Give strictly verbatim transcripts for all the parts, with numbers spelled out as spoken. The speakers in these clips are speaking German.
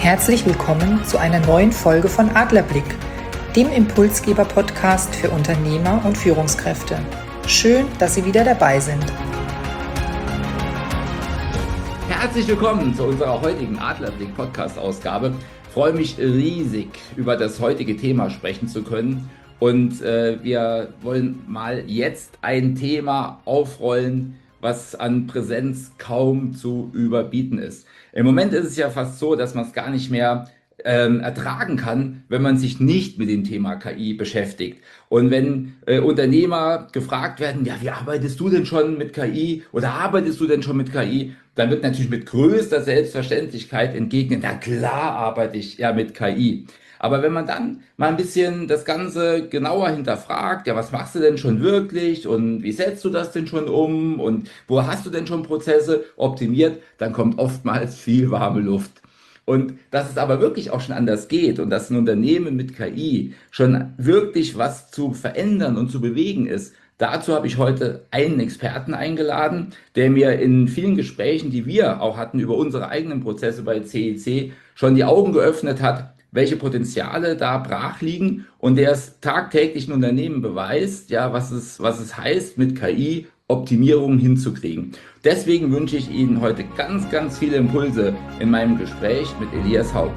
Herzlich willkommen zu einer neuen Folge von Adlerblick, dem Impulsgeber-Podcast für Unternehmer und Führungskräfte. Schön, dass Sie wieder dabei sind. Herzlich willkommen zu unserer heutigen Adlerblick-Podcast-Ausgabe. Ich freue mich riesig, über das heutige Thema sprechen zu können. Und äh, wir wollen mal jetzt ein Thema aufrollen, was an Präsenz kaum zu überbieten ist. Im Moment ist es ja fast so, dass man es gar nicht mehr ähm, ertragen kann, wenn man sich nicht mit dem Thema K I beschäftigt. Und wenn äh, Unternehmer gefragt werden, ja, wie arbeitest du denn schon mit K I oder arbeitest du denn schon mit K I, dann wird natürlich mit größter Selbstverständlichkeit entgegnet, na klar arbeite ich ja mit K I. Aber wenn man dann mal ein bisschen das Ganze genauer hinterfragt, ja, was machst du denn schon wirklich und wie setzt du das denn schon um und wo hast du denn schon Prozesse optimiert, dann kommt oftmals viel warme Luft. Und dass es aber wirklich auch schon anders geht und dass ein Unternehmen mit K I schon wirklich was zu verändern und zu bewegen ist, dazu habe ich heute einen Experten eingeladen, der mir in vielen Gesprächen, die wir auch hatten über unsere eigenen Prozesse bei C I C, schon die Augen geöffnet hat, welche Potenziale da brach liegen und der es tagtäglich in Unternehmen beweist, ja, was es, was es heißt, mit K I Optimierungen hinzukriegen. Deswegen wünsche ich Ihnen heute ganz, ganz viele Impulse in meinem Gespräch mit Elias Haug.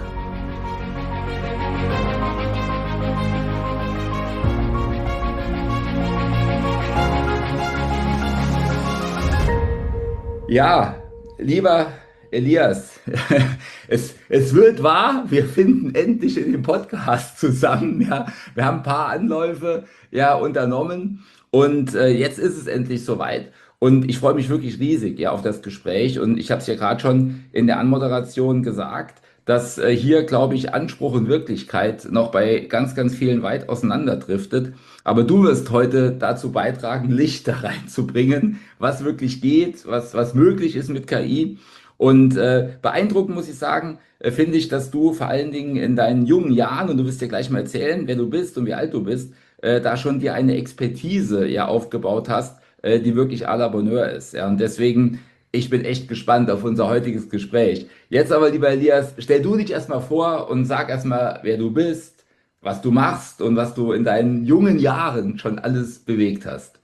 Ja, lieber Elias, es, es wird wahr, wir finden endlich in dem Podcast zusammen. Ja. Wir haben ein paar Anläufe ja, unternommen und äh, jetzt ist es endlich soweit. Und ich freue mich wirklich riesig ja, auf das Gespräch. Und ich habe es ja gerade schon in der Anmoderation gesagt, dass äh, hier, glaube ich, Anspruch und Wirklichkeit noch bei ganz, ganz vielen weit auseinanderdriftet. Aber du wirst heute dazu beitragen, Licht da reinzubringen, was wirklich geht, was, was möglich ist mit K I. Und äh, beeindruckend muss ich sagen, äh, finde ich, dass du vor allen Dingen in deinen jungen Jahren, und du wirst dir gleich mal erzählen, wer du bist und wie alt du bist, äh, da schon dir eine Expertise ja aufgebaut hast, äh, die wirklich à la Bonheur ist. Ja? Und deswegen, ich bin echt gespannt auf unser heutiges Gespräch. Jetzt aber, lieber Elias, stell du dich erstmal vor und sag erstmal, wer du bist, was du machst und was du in deinen jungen Jahren schon alles bewegt hast.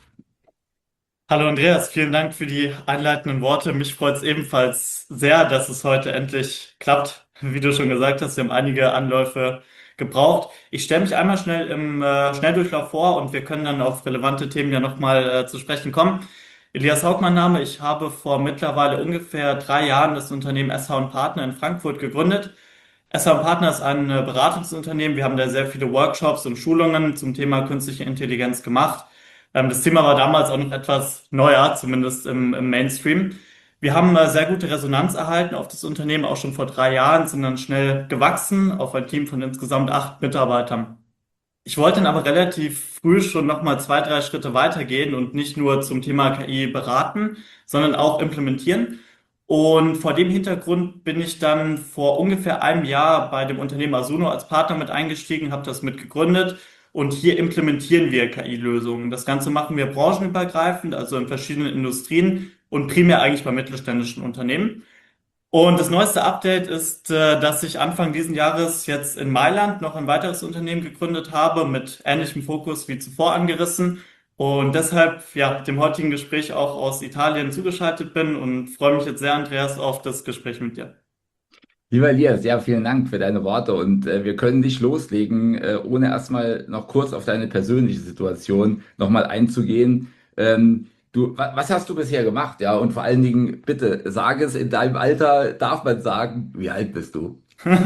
Hallo Andreas, vielen Dank für die einleitenden Worte. Mich freut es ebenfalls sehr, dass es heute endlich klappt. Wie du schon gesagt hast, wir haben einige Anläufe gebraucht. Ich stelle mich einmal schnell im äh, Schnelldurchlauf vor und wir können dann auf relevante Themen ja nochmal äh, zu sprechen kommen. Elias Haug, mein Name. Ich habe vor mittlerweile ungefähr drei Jahren das Unternehmen S H und Partner in Frankfurt gegründet. S H und Partner ist ein äh, Beratungsunternehmen. Wir haben da sehr viele Workshops und Schulungen zum Thema künstliche Intelligenz gemacht. Das Thema war damals auch noch etwas neuer, zumindest im, im Mainstream. Wir haben äh, sehr gute Resonanz erhalten auf das Unternehmen, auch schon vor drei Jahren, sind dann schnell gewachsen auf ein Team von insgesamt acht Mitarbeitern. Ich wollte dann aber relativ früh schon nochmal zwei, drei Schritte weitergehen und nicht nur zum Thema K I beraten, sondern auch implementieren. Und vor dem Hintergrund bin ich dann vor ungefähr einem Jahr bei dem Unternehmen Asuno als Partner mit eingestiegen, habe das mit gegründet. Und hier implementieren wir K I-Lösungen. Das Ganze machen wir branchenübergreifend, also in verschiedenen Industrien und primär eigentlich bei mittelständischen Unternehmen. Und das neueste Update ist, dass ich Anfang diesen Jahres jetzt in Mailand noch ein weiteres Unternehmen gegründet habe, mit ähnlichem Fokus wie zuvor angerissen. Und deshalb ja dem heutigen Gespräch auch aus Italien zugeschaltet bin und freue mich jetzt sehr, Andreas, auf das Gespräch mit dir. Lieber Elias, ja, vielen Dank für deine Worte und äh, wir können nicht loslegen, äh, ohne erstmal noch kurz auf deine persönliche Situation nochmal einzugehen. Ähm, du, wa was hast du bisher gemacht? Ja, und vor allen Dingen, bitte, sag es, in deinem Alter darf man sagen, wie alt bist du?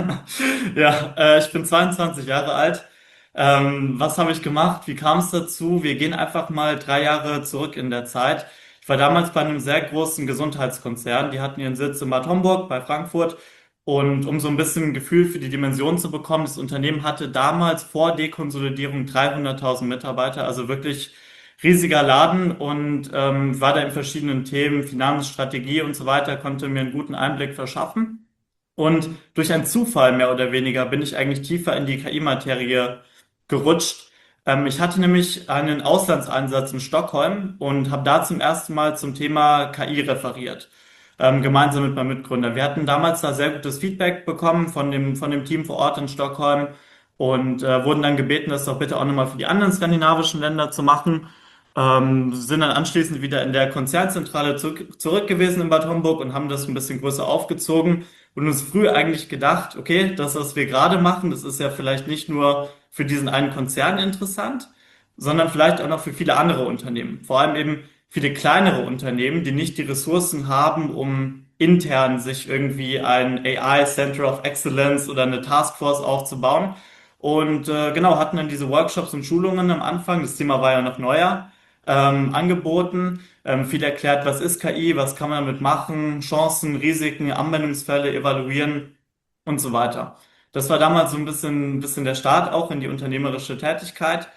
Ja, äh, ich bin zweiundzwanzig Jahre alt. Ähm, was habe ich gemacht? Wie kam es dazu? Wir gehen einfach mal drei Jahre zurück in der Zeit. Ich war damals bei einem sehr großen Gesundheitskonzern. Die hatten ihren Sitz in Bad Homburg bei Frankfurt. Und um so ein bisschen ein Gefühl für die Dimension zu bekommen, das Unternehmen hatte damals vor Dekonsolidierung dreihunderttausend Mitarbeiter, also wirklich riesiger Laden und ähm, war da in verschiedenen Themen, Finanz, Strategie und so weiter, konnte mir einen guten Einblick verschaffen. Und durch einen Zufall mehr oder weniger bin ich eigentlich tiefer in die K I-Materie gerutscht. Ähm, ich hatte nämlich einen Auslandseinsatz in Stockholm und habe da zum ersten Mal zum Thema K I referiert. ähm, gemeinsam mit meinem Mitgründer. Wir hatten damals da sehr gutes Feedback bekommen von dem, von dem Team vor Ort in Stockholm und äh, wurden dann gebeten, das doch bitte auch nochmal für die anderen skandinavischen Länder zu machen. Ähm, sind dann anschließend wieder in der Konzernzentrale zurück, zurück gewesen in Bad Homburg und haben das ein bisschen größer aufgezogen und uns früh eigentlich gedacht, okay, das, was wir gerade machen, das ist ja vielleicht nicht nur für diesen einen Konzern interessant, sondern vielleicht auch noch für viele andere Unternehmen. Vor allem eben viele kleinere Unternehmen, die nicht die Ressourcen haben, um intern sich irgendwie ein A I Center of Excellence oder eine Taskforce aufzubauen. Und äh, genau, hatten dann diese Workshops und Schulungen am Anfang, das Thema war ja noch neuer, ähm, angeboten, ähm, viel erklärt, was ist K I, was kann man damit machen, Chancen, Risiken, Anwendungsfälle evaluieren und so weiter. Das war damals so ein bisschen, ein bisschen der Start auch in die unternehmerische Tätigkeit.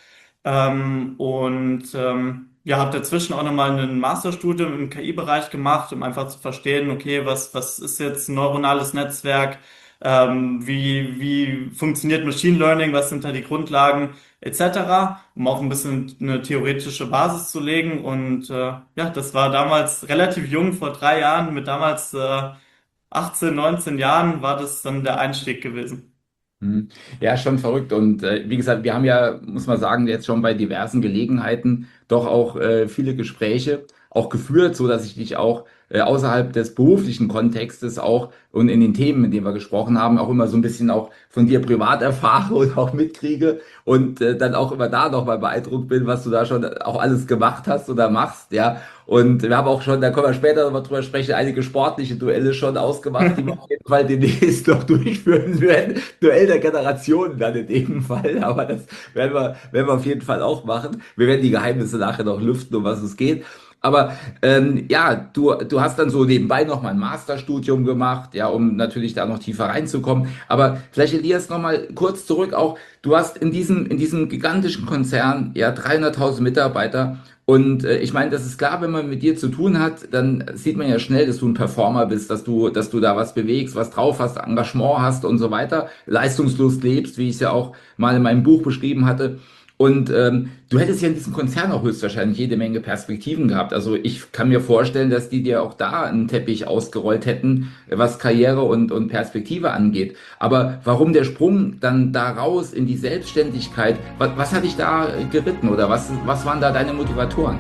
Ähm, und ähm, ja, habe dazwischen auch nochmal ein Masterstudium im K I-Bereich gemacht, um einfach zu verstehen, okay, was, was ist jetzt ein neuronales Netzwerk, ähm, wie, wie funktioniert Machine Learning, was sind da die Grundlagen, et cetera, um auch ein bisschen eine theoretische Basis zu legen. Und äh, ja, das war damals relativ jung, vor drei Jahren, mit damals äh, achtzehn, neunzehn Jahren war das dann der Einstieg gewesen. Hm. Ja, schon verrückt. Und äh, wie gesagt, wir haben ja, muss man sagen, jetzt schon bei diversen Gelegenheiten doch auch äh, viele Gespräche auch geführt, so dass ich dich auch äh, außerhalb des beruflichen Kontextes auch und in den Themen, in denen wir gesprochen haben, auch immer so ein bisschen auch von dir privat erfahre und auch mitkriege und äh, dann auch immer da noch mal beeindruckt bin, was du da schon auch alles gemacht hast oder machst, ja. Und wir haben auch schon, da können wir später noch mal drüber sprechen, einige sportliche Duelle schon ausgemacht, die wir auf jeden Fall demnächst noch durchführen werden. Duell der Generationen dann in dem Fall, aber das werden wir, werden wir auf jeden Fall auch machen. Wir werden die Geheimnisse nachher noch lüften, um was es geht. Aber ähm, ja, du, du hast dann so nebenbei noch mal ein Masterstudium gemacht, ja, um natürlich da noch tiefer reinzukommen. Aber vielleicht Elias noch mal kurz zurück auch. Du hast in diesem in diesem gigantischen Konzern ja dreihunderttausend Mitarbeiter und äh, ich meine, das ist klar, wenn man mit dir zu tun hat, dann sieht man ja schnell, dass du ein Performer bist, dass du dass du da was bewegst, was drauf hast, Engagement hast und so weiter, Leistungslust lebst, wie ich es ja auch mal in meinem Buch beschrieben hatte. Und ähm, du hättest ja in diesem Konzern auch höchstwahrscheinlich jede Menge Perspektiven gehabt. Also ich kann mir vorstellen, dass die dir auch da einen Teppich ausgerollt hätten, was Karriere und, und Perspektive angeht. Aber warum der Sprung dann da raus in die Selbstständigkeit? Was, was hat dich da geritten oder was, was waren da deine Motivatoren?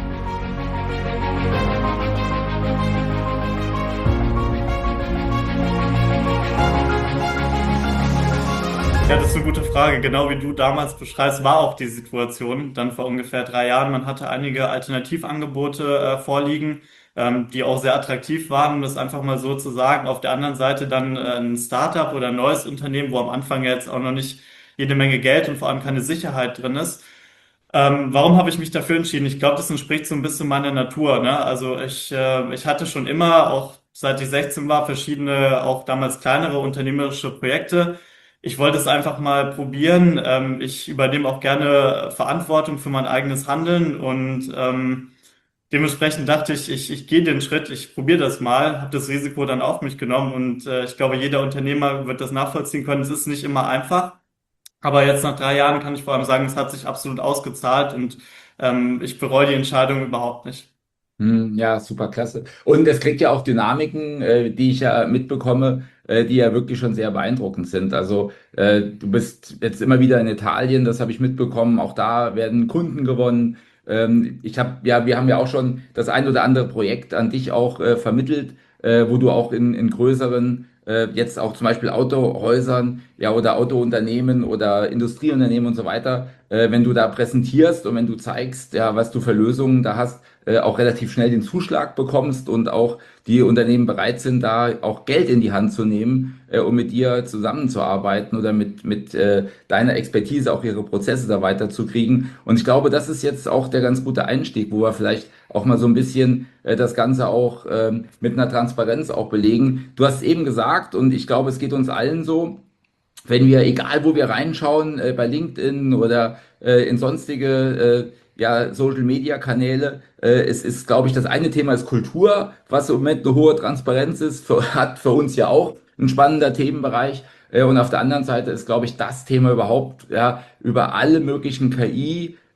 Ja, das ist eine gute Frage. Genau wie du damals beschreibst, war auch die Situation dann vor ungefähr drei Jahren. Man hatte einige Alternativangebote äh, vorliegen, ähm, die auch sehr attraktiv waren, um das einfach mal so zu sagen. Auf der anderen Seite dann äh, ein Startup oder ein neues Unternehmen, wo am Anfang ja jetzt auch noch nicht jede Menge Geld und vor allem keine Sicherheit drin ist. Ähm, warum habe ich mich dafür entschieden? Ich glaube, das entspricht so ein bisschen meiner Natur, ne? Also ich, äh, ich hatte schon immer, auch seit ich sechzehn war, verschiedene, auch damals kleinere unternehmerische Projekte. Ich wollte es einfach mal probieren. Ähm, ich übernehme auch gerne Verantwortung für mein eigenes Handeln und ähm, dementsprechend dachte ich, ich, ich gehe den Schritt, ich probiere das mal, habe das Risiko dann auf mich genommen und äh, ich glaube, jeder Unternehmer wird das nachvollziehen können. Es ist nicht immer einfach. Aber jetzt nach drei Jahren kann ich vor allem sagen, es hat sich absolut ausgezahlt und ähm, ich bereue die Entscheidung überhaupt nicht. Hm, ja, super klasse. Und es kriegt ja auch Dynamiken, äh, die ich ja mitbekomme, äh, die ja wirklich schon sehr beeindruckend sind. Also äh, du bist jetzt immer wieder in Italien, das habe ich mitbekommen. Auch da werden Kunden gewonnen. Ähm, ich habe ja, wir haben ja auch schon das ein oder andere Projekt an dich auch äh, vermittelt, äh, wo du auch in, in größeren äh, jetzt auch zum Beispiel Autohäusern, ja, oder Autounternehmen oder Industrieunternehmen und so weiter, äh, wenn du da präsentierst und wenn du zeigst, ja, was du für Lösungen da hast, äh, auch relativ schnell den Zuschlag bekommst und auch die Unternehmen bereit sind, da auch Geld in die Hand zu nehmen, äh, um mit dir zusammenzuarbeiten oder mit, mit äh, deiner Expertise auch ihre Prozesse da weiterzukriegen. Und ich glaube, das ist jetzt auch der ganz gute Einstieg, wo wir vielleicht auch mal so ein bisschen äh, das Ganze auch ähm, mit einer Transparenz auch belegen. Du hast es eben gesagt und ich glaube, es geht uns allen so, wenn wir, egal wo wir reinschauen, äh, bei LinkedIn oder äh, in sonstige äh, ja, Social Media Kanäle, äh, es ist, glaube ich, das eine Thema ist Kultur, was im Moment eine hohe Transparenz ist, für, hat für uns ja auch ein spannender Themenbereich. Äh, und auf der anderen Seite ist, glaube ich, das Thema überhaupt, ja, über alle möglichen K I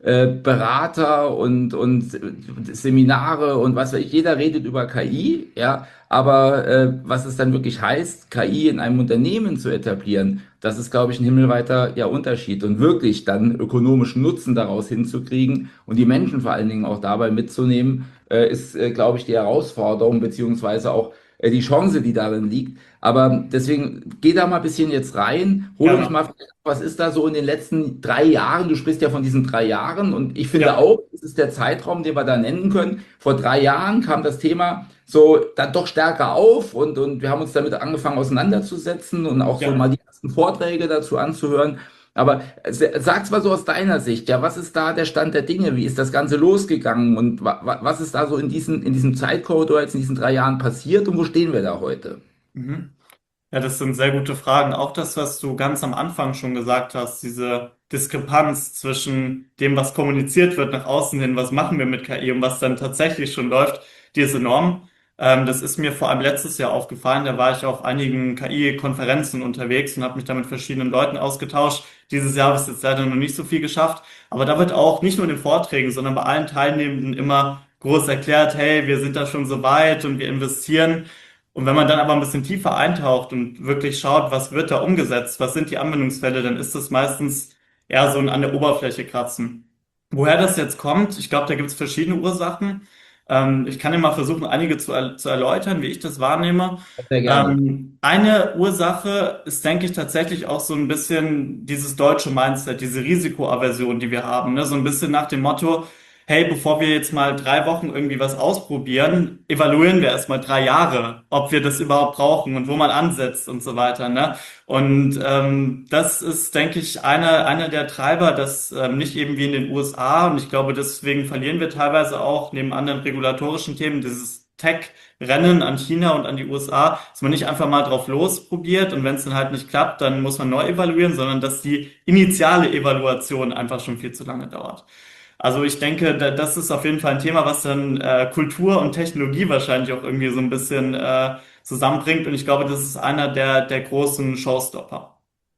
äh, Berater und, und Seminare und was weiß ich. Jeder redet über K I, ja, aber äh, was es dann wirklich heißt, K I in einem Unternehmen zu etablieren, das ist, glaube ich, ein himmelweiter ja, Unterschied und wirklich dann ökonomischen Nutzen daraus hinzukriegen und die Menschen vor allen Dingen auch dabei mitzunehmen, äh, ist, äh, glaube ich, die Herausforderung beziehungsweise auch äh, die Chance, die darin liegt. Aber deswegen geh da mal ein bisschen jetzt rein, hol uns Gerne. mal, was ist da so in den letzten drei Jahren? Du sprichst ja von diesen drei Jahren und ich finde Ja. auch, das ist der Zeitraum, den wir da nennen können. Vor drei Jahren kam das Thema so dann doch stärker auf und, und wir haben uns damit angefangen auseinanderzusetzen und auch so Ja. mal die ersten Vorträge dazu anzuhören. Aber äh, sag's mal so aus deiner Sicht, ja, was ist da der Stand der Dinge? Wie ist das Ganze losgegangen und wa wa- was ist da so in diesen, in diesem Zeitkorridor jetzt in diesen drei Jahren passiert und wo stehen wir da heute? Mhm. Ja, das sind sehr gute Fragen. Auch das, was du ganz am Anfang schon gesagt hast, diese Diskrepanz zwischen dem, was kommuniziert wird nach außen hin, was machen wir mit K I und was dann tatsächlich schon läuft, die ist enorm. Ähm, das ist mir vor allem letztes Jahr aufgefallen. Da war ich auf einigen K I-Konferenzen unterwegs und habe mich da mit verschiedenen Leuten ausgetauscht. Dieses Jahr habe ich es jetzt leider noch nicht so viel geschafft. Aber da wird auch nicht nur in den Vorträgen, sondern bei allen Teilnehmenden immer groß erklärt, hey, wir sind da schon so weit und wir investieren. Und wenn man dann aber ein bisschen tiefer eintaucht und wirklich schaut, was wird da umgesetzt, was sind die Anwendungsfälle, dann ist das meistens eher so ein an der Oberfläche kratzen. Woher das jetzt kommt, ich glaube, da gibt es verschiedene Ursachen. Ähm, ich kann dir mal versuchen, einige zu, er zu erläutern, wie ich das wahrnehme. Sehr gerne. Ähm, eine Ursache ist, denke ich, tatsächlich auch so ein bisschen dieses deutsche Mindset, diese Risikoaversion, die wir haben, ne? So ein bisschen nach dem Motto, hey, bevor wir jetzt mal drei Wochen irgendwie was ausprobieren, evaluieren wir erstmal drei Jahre, ob wir das überhaupt brauchen und wo man ansetzt und so weiter, ne? Und ähm, das ist, denke ich, einer einer der Treiber, dass ähm, nicht eben wie in den U S A, und ich glaube, deswegen verlieren wir teilweise auch neben anderen regulatorischen Themen dieses Tech-Rennen an China und an die U S A, dass man nicht einfach mal drauf losprobiert und wenn es dann halt nicht klappt, dann muss man neu evaluieren, sondern dass die initiale Evaluation einfach schon viel zu lange dauert. Also ich denke, da, das ist auf jeden Fall ein Thema, was dann äh, Kultur und Technologie wahrscheinlich auch irgendwie so ein bisschen äh, zusammenbringt. Und ich glaube, das ist einer der, der großen Showstopper.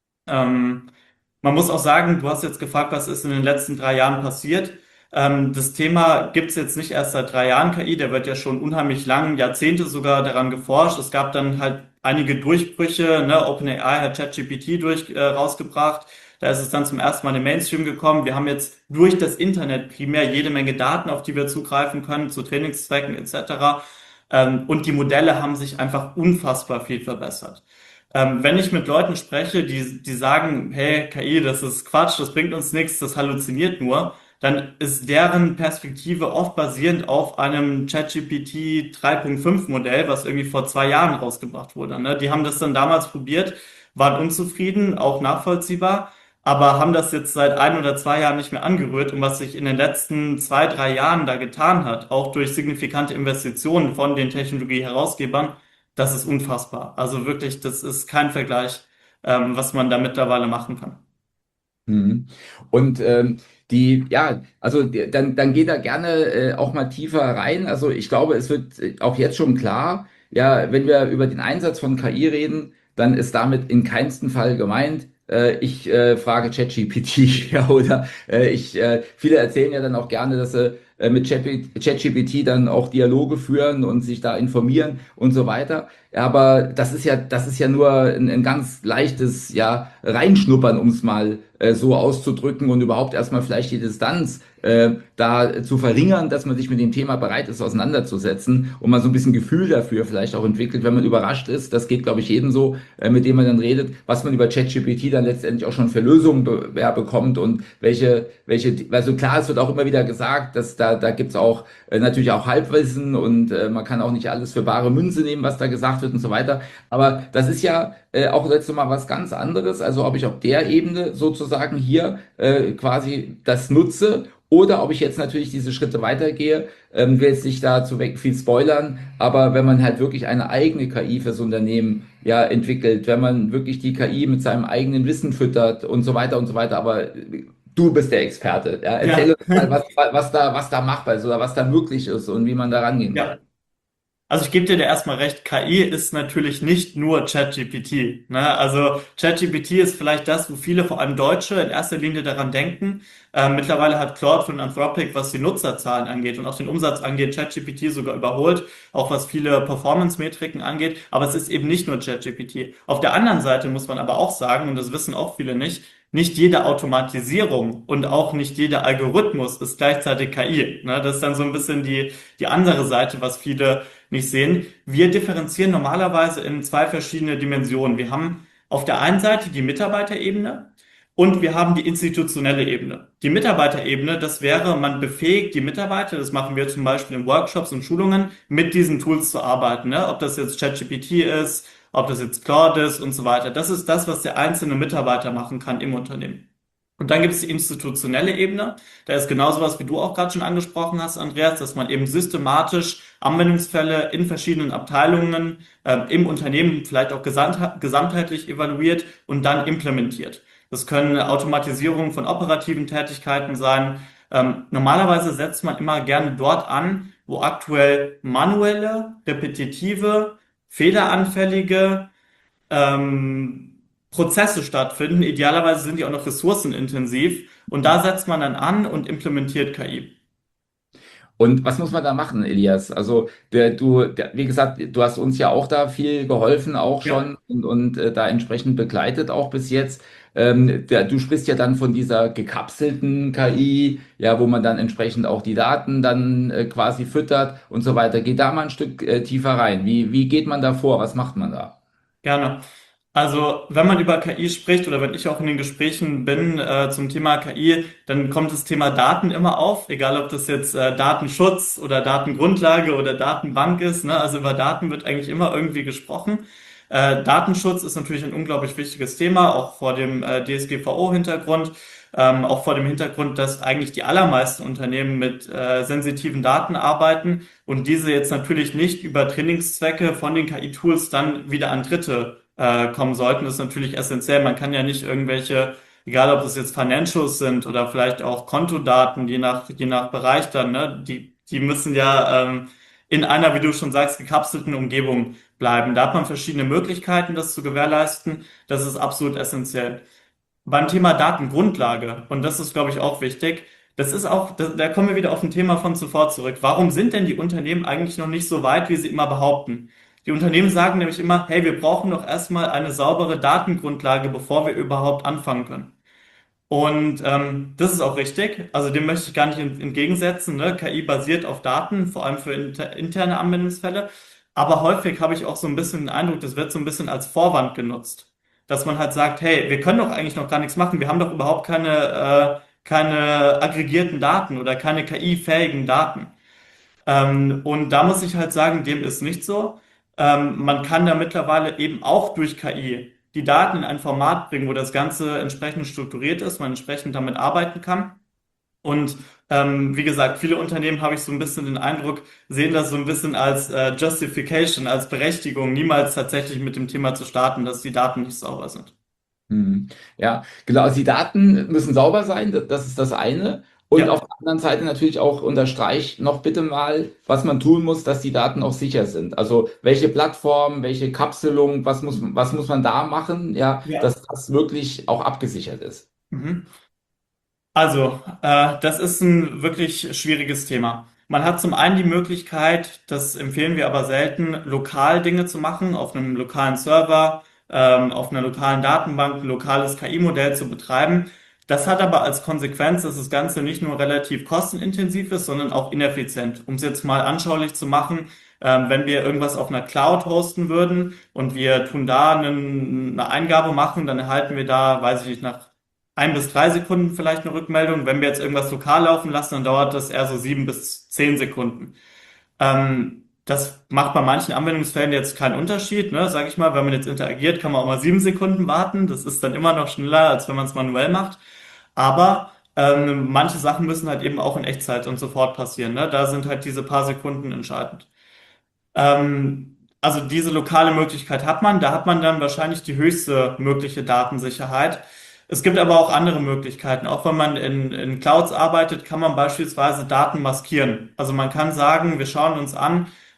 Ähm, Man muss auch sagen, du hast jetzt gefragt, was ist in den letzten drei Jahren passiert. Ähm, das Thema gibt es jetzt nicht erst seit drei Jahren K I, der wird ja schon unheimlich lang, Jahrzehnte sogar daran geforscht. Es gab dann halt einige Durchbrüche, ne? OpenAI hat ChatGPT durch, äh, rausgebracht. Da ist es dann zum ersten Mal in den Mainstream gekommen. Wir haben jetzt durch das Internet primär jede Menge Daten, auf die wir zugreifen können, zu Trainingszwecken et cetera. Ähm, und die Modelle haben sich einfach unfassbar viel verbessert. Ähm, wenn ich mit Leuten spreche, die, die sagen, hey, K I, das ist Quatsch, das bringt uns nichts, das halluziniert nur, dann ist deren Perspektive oft basierend auf einem ChatGPT drei Punkt fünf Modell, was irgendwie vor zwei Jahren rausgebracht wurde. Ne? Die haben das dann damals probiert, waren unzufrieden, auch nachvollziehbar, aber haben das jetzt seit ein oder zwei Jahren nicht mehr angerührt. Und was sich in den letzten zwei, drei Jahren da getan hat, auch durch signifikante Investitionen von den Technologieherausgebern, das ist unfassbar. Also wirklich, das ist kein Vergleich, ähm, was man da mittlerweile machen kann. Mhm. Und ähm, die, ja, also die, dann, dann geht da gerne äh, auch mal tiefer rein. Also ich glaube, es wird äh, auch jetzt schon klar, ja, wenn wir über den Einsatz von K I reden, dann ist damit in keinsten Fall gemeint, äh, ich äh, frage ChatGPT, ja, oder äh, ich, äh, viele erzählen ja dann auch gerne, dass sie äh, mit ChatGPT dann auch Dialoge führen und sich da informieren und so weiter. Ja, aber das ist ja, das ist ja nur ein, ein ganz leichtes, ja, Reinschnuppern, um es mal äh, so auszudrücken und überhaupt erstmal vielleicht die Distanz äh, da zu verringern, dass man sich mit dem Thema bereit ist, auseinanderzusetzen und man so ein bisschen Gefühl dafür vielleicht auch entwickelt, wenn man überrascht ist. Das geht, glaube ich, jedem so, äh, mit dem man dann redet, was man über ChatGPT dann letztendlich auch schon für Lösungen be ja, bekommt und welche, welche, also klar, es wird auch immer wieder gesagt, dass da, da gibt's auch äh, natürlich auch Halbwissen und äh, man kann auch nicht alles für bare Münze nehmen, was da gesagt wird und so weiter. Aber das ist ja äh, auch jetzt noch mal was ganz anderes. Also ob ich auf der Ebene sozusagen hier äh, quasi das nutze oder ob ich jetzt natürlich diese Schritte weitergehe, ähm, will jetzt nicht da zu viel spoilern, aber wenn man halt wirklich eine eigene K I fürs Unternehmen ja entwickelt, wenn man wirklich die K I mit seinem eigenen Wissen füttert und so weiter und so weiter, aber du bist der Experte. Ja, erzähl Ja, uns mal, was, was da, was da machbar ist oder was da möglich ist und wie man da rangehen kann. ja. Also ich gebe dir da erstmal recht, K I ist natürlich nicht nur ChatGPT, ne? Also ChatGPT ist vielleicht das, wo viele, vor allem Deutsche, in erster Linie daran denken. Ähm, mittlerweile hat Claude von Anthropic, was die Nutzerzahlen angeht und auch den Umsatz angeht, ChatGPT sogar überholt, auch was viele Performance-Metriken angeht. Aber es ist eben nicht nur ChatGPT. Auf der anderen Seite muss man aber auch sagen, und das wissen auch viele nicht, nicht jede Automatisierung und auch nicht jeder Algorithmus ist gleichzeitig K I. Ne? Das ist dann so ein bisschen die, die andere Seite, was viele nicht sehen. Wir differenzieren normalerweise in zwei verschiedene Dimensionen. Wir haben auf der einen Seite die Mitarbeiterebene und wir haben die institutionelle Ebene. Die Mitarbeiterebene, das wäre, man befähigt die Mitarbeiter, das machen wir zum Beispiel in Workshops und Schulungen, mit diesen Tools zu arbeiten. Ne? Ob das jetzt ChatGPT ist, ob das jetzt Claude ist und so weiter. Das ist das, was der einzelne Mitarbeiter machen kann im Unternehmen. Und dann gibt es die institutionelle Ebene. Da ist genau sowas, wie du auch gerade schon angesprochen hast, Andreas, dass man eben systematisch Anwendungsfälle in verschiedenen Abteilungen äh, im Unternehmen vielleicht auch gesamt, gesamtheitlich evaluiert und dann implementiert. Das können Automatisierungen von operativen Tätigkeiten sein. Ähm, normalerweise setzt man immer gerne dort an, wo aktuell manuelle, repetitive, fehleranfällige ähm, Prozesse stattfinden. Idealerweise sind die auch noch ressourcenintensiv und da setzt man dann an und implementiert K I. Und was muss man da machen, Elias? Also der, du, der, wie gesagt, du hast uns ja auch da viel geholfen, auch Ja, schon und, und äh, da entsprechend begleitet auch bis jetzt. Ähm, der, du sprichst ja dann von dieser gekapselten K I, ja, wo man dann entsprechend auch die Daten dann äh, quasi füttert und so weiter. Geh da mal ein Stück äh, tiefer rein. Wie, wie geht man da vor? Was macht man da? gerne. Also, wenn man über K I spricht oder wenn ich auch in den Gesprächen bin äh, zum Thema K I, dann kommt das Thema Daten immer auf, egal ob das jetzt äh, Datenschutz oder Datengrundlage oder Datenbank ist. Ne? Also über Daten wird eigentlich immer irgendwie gesprochen. Äh, Datenschutz ist natürlich ein unglaublich wichtiges Thema, auch vor dem äh, D S G V O-Hintergrund, ähm, auch vor dem Hintergrund, dass eigentlich die allermeisten Unternehmen mit äh, sensitiven Daten arbeiten und diese jetzt natürlich nicht über Trainingszwecke von den K I-Tools dann wieder an Dritte äh, kommen sollten. Das ist natürlich essentiell. Man kann ja nicht irgendwelche, egal ob das jetzt Financials sind oder vielleicht auch Kontodaten, je nach, je nach Bereich dann, ne, die, die müssen ja ähm, in einer, wie du schon sagst, gekapselten Umgebung bleiben. Da hat man verschiedene Möglichkeiten, das zu gewährleisten. Das ist absolut essentiell. Beim Thema Datengrundlage, und das ist, glaube ich, auch wichtig, das ist auch, da, da kommen wir wieder auf ein Thema von zuvor zurück. Warum sind denn die Unternehmen eigentlich noch nicht so weit, wie sie immer behaupten? Die Unternehmen sagen nämlich immer, hey, wir brauchen doch erstmal eine saubere Datengrundlage, bevor wir überhaupt anfangen können. Und ähm, das ist auch richtig. Also dem möchte ich gar nicht ent- entgegensetzen. Ne? K I basiert auf Daten, vor allem für inter interne Anwendungsfälle. Aber häufig habe ich auch so ein bisschen den Eindruck, das wird so ein bisschen als Vorwand genutzt. Dass man halt sagt, hey, wir können doch eigentlich noch gar nichts machen. Wir haben doch überhaupt keine, äh, keine aggregierten Daten oder keine K I-fähigen Daten. Ähm, und da muss ich halt sagen, dem ist nicht so. Ähm, man kann da mittlerweile eben auch durch K I die Daten in ein Format bringen, wo das Ganze entsprechend strukturiert ist, man entsprechend damit arbeiten kann. Und ähm, wie gesagt, viele Unternehmen, habe ich so ein bisschen den Eindruck, sehen das so ein bisschen als äh, Justification, als Berechtigung, niemals tatsächlich mit dem Thema zu starten, dass die Daten nicht sauber sind. Hm. Ja, genau. Also die Daten müssen sauber sein, das das ist das eine. Und Ja, auf der anderen Seite natürlich auch unterstreich noch bitte mal, was man tun muss, dass die Daten auch sicher sind. Also welche Plattform, welche Kapselung, was muss, was muss man da machen, ja, ja. dass das wirklich auch abgesichert ist. Mhm. Also, äh, das ist ein wirklich schwieriges Thema. Man hat zum einen die Möglichkeit, das empfehlen wir aber selten, lokal Dinge zu machen, auf einem lokalen Server, ähm, auf einer lokalen Datenbank, ein lokales K I-Modell zu betreiben. Das hat aber als Konsequenz, dass das Ganze nicht nur relativ kostenintensiv ist, sondern auch ineffizient. Um es jetzt mal anschaulich zu machen, ähm, wenn wir irgendwas auf einer Cloud hosten würden und wir tun da einen, eine Eingabe machen, dann erhalten wir da, weiß ich nicht, nach ein bis drei Sekunden vielleicht eine Rückmeldung. Wenn wir jetzt irgendwas lokal laufen lassen, dann dauert das eher so sieben bis zehn Sekunden. Ähm, das macht bei manchen Anwendungsfällen jetzt keinen Unterschied, ne? Sag ich mal, wenn man jetzt interagiert, kann man auch mal sieben Sekunden warten. Das ist dann immer noch schneller, als wenn man es manuell macht. Aber ähm, manche Sachen müssen halt eben auch in Echtzeit und sofort passieren, ne? Da sind halt diese paar Sekunden entscheidend. Ähm, also diese lokale Möglichkeit hat man, da hat man dann wahrscheinlich die höchste mögliche Datensicherheit. Es gibt aber auch andere Möglichkeiten. Auch wenn man in, in Clouds arbeitet, kann man beispielsweise Daten maskieren. Also man kann sagen, wir schauen uns an,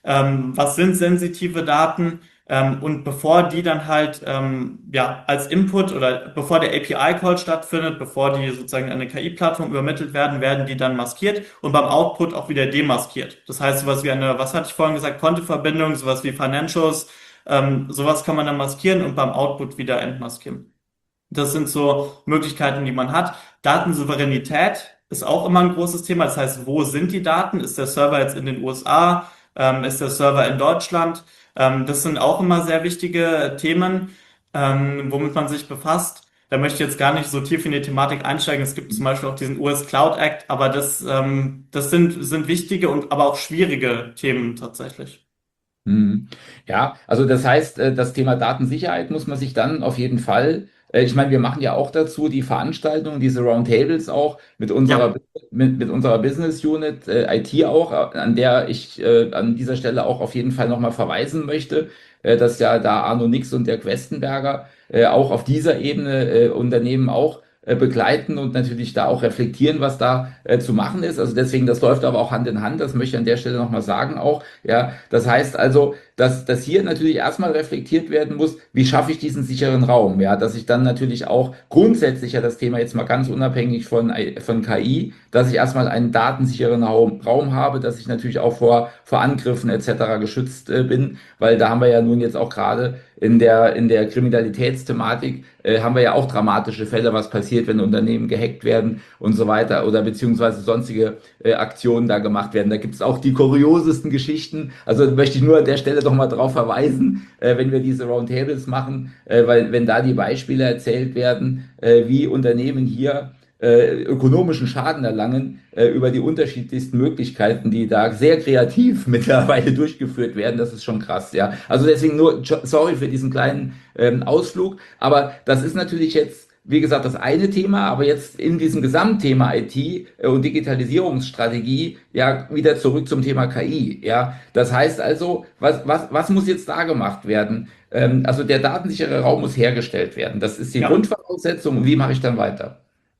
ähm, was sind sensitive Daten, ähm, und bevor die dann halt ähm, ja als Input oder bevor der A P I-Call stattfindet, bevor die sozusagen an eine K I-Plattform übermittelt werden, werden die dann maskiert und beim Output auch wieder demaskiert. Das heißt, sowas wie eine, was hatte ich vorhin gesagt, Kontoverbindung, sowas wie Financials, ähm, sowas kann man dann maskieren und beim Output wieder entmaskieren. Das sind so Möglichkeiten, die man hat. Datensouveränität ist auch immer ein großes Thema. Das heißt, wo sind die Daten? Ist der Server jetzt in den U S A? Ähm, ist der Server in Deutschland? Ähm, das sind auch immer sehr wichtige Themen, ähm, womit man sich befasst. Da möchte ich jetzt gar nicht so tief in die Thematik einsteigen. Es gibt zum Beispiel auch diesen U S Cloud Act, aber das, ähm, das sind, sind wichtige und aber auch schwierige Themen tatsächlich. Mhm. Ja, also das heißt, äh, das Thema Datensicherheit muss man sich dann auf jeden Fall, äh, ich meine, wir machen ja auch dazu die Veranstaltungen, diese Roundtables auch mit unserer, Ja, mit, mit unserer Business Unit, äh, I T auch, äh, an der ich äh, an dieser Stelle auch auf jeden Fall nochmal verweisen möchte, äh, dass ja da Arno Nix und der Questenberger äh, auch auf dieser Ebene äh, Unternehmen auch äh, begleiten und natürlich da auch reflektieren, was da äh, zu machen ist. Also deswegen, das läuft aber auch Hand in Hand, das möchte ich an der Stelle nochmal sagen auch. Ja, das heißt also, dass, dass hier natürlich erstmal reflektiert werden muss, wie schaffe ich diesen sicheren Raum? Ja, dass ich dann natürlich auch grundsätzlich ja das Thema jetzt mal ganz unabhängig von, von K I, dass ich erstmal einen datensicheren Raum, Raum habe, dass ich natürlich auch vor, vor Angriffen et cetera geschützt äh, bin, weil da haben wir ja nun jetzt auch gerade in der, in der Kriminalitätsthematik äh, haben wir ja auch dramatische Fälle, was passiert, wenn Unternehmen gehackt werden und so weiter oder beziehungsweise sonstige äh, Aktionen da gemacht werden. Da gibt es auch die kuriosesten Geschichten. Also möchte ich nur an der Stelle doch mal darauf verweisen, äh, wenn wir diese Roundtables machen, äh, weil wenn da die Beispiele erzählt werden, äh, wie Unternehmen hier äh, ökonomischen Schaden erlangen äh, über die unterschiedlichsten Möglichkeiten, die da sehr kreativ mittlerweile durchgeführt werden. Das ist schon krass, ja. Also deswegen nur, sorry für diesen kleinen ähm, Ausflug, aber das ist natürlich jetzt, wie gesagt, das eine Thema, aber jetzt in diesem Gesamtthema I T äh, und Digitalisierungsstrategie ja wieder zurück zum Thema K I. Ja, das heißt also, was, was, was muss jetzt da gemacht werden? Ähm, also der datensichere Raum muss hergestellt werden. Das ist die ja. Grundvoraussetzung. Und wie mache ich dann weiter?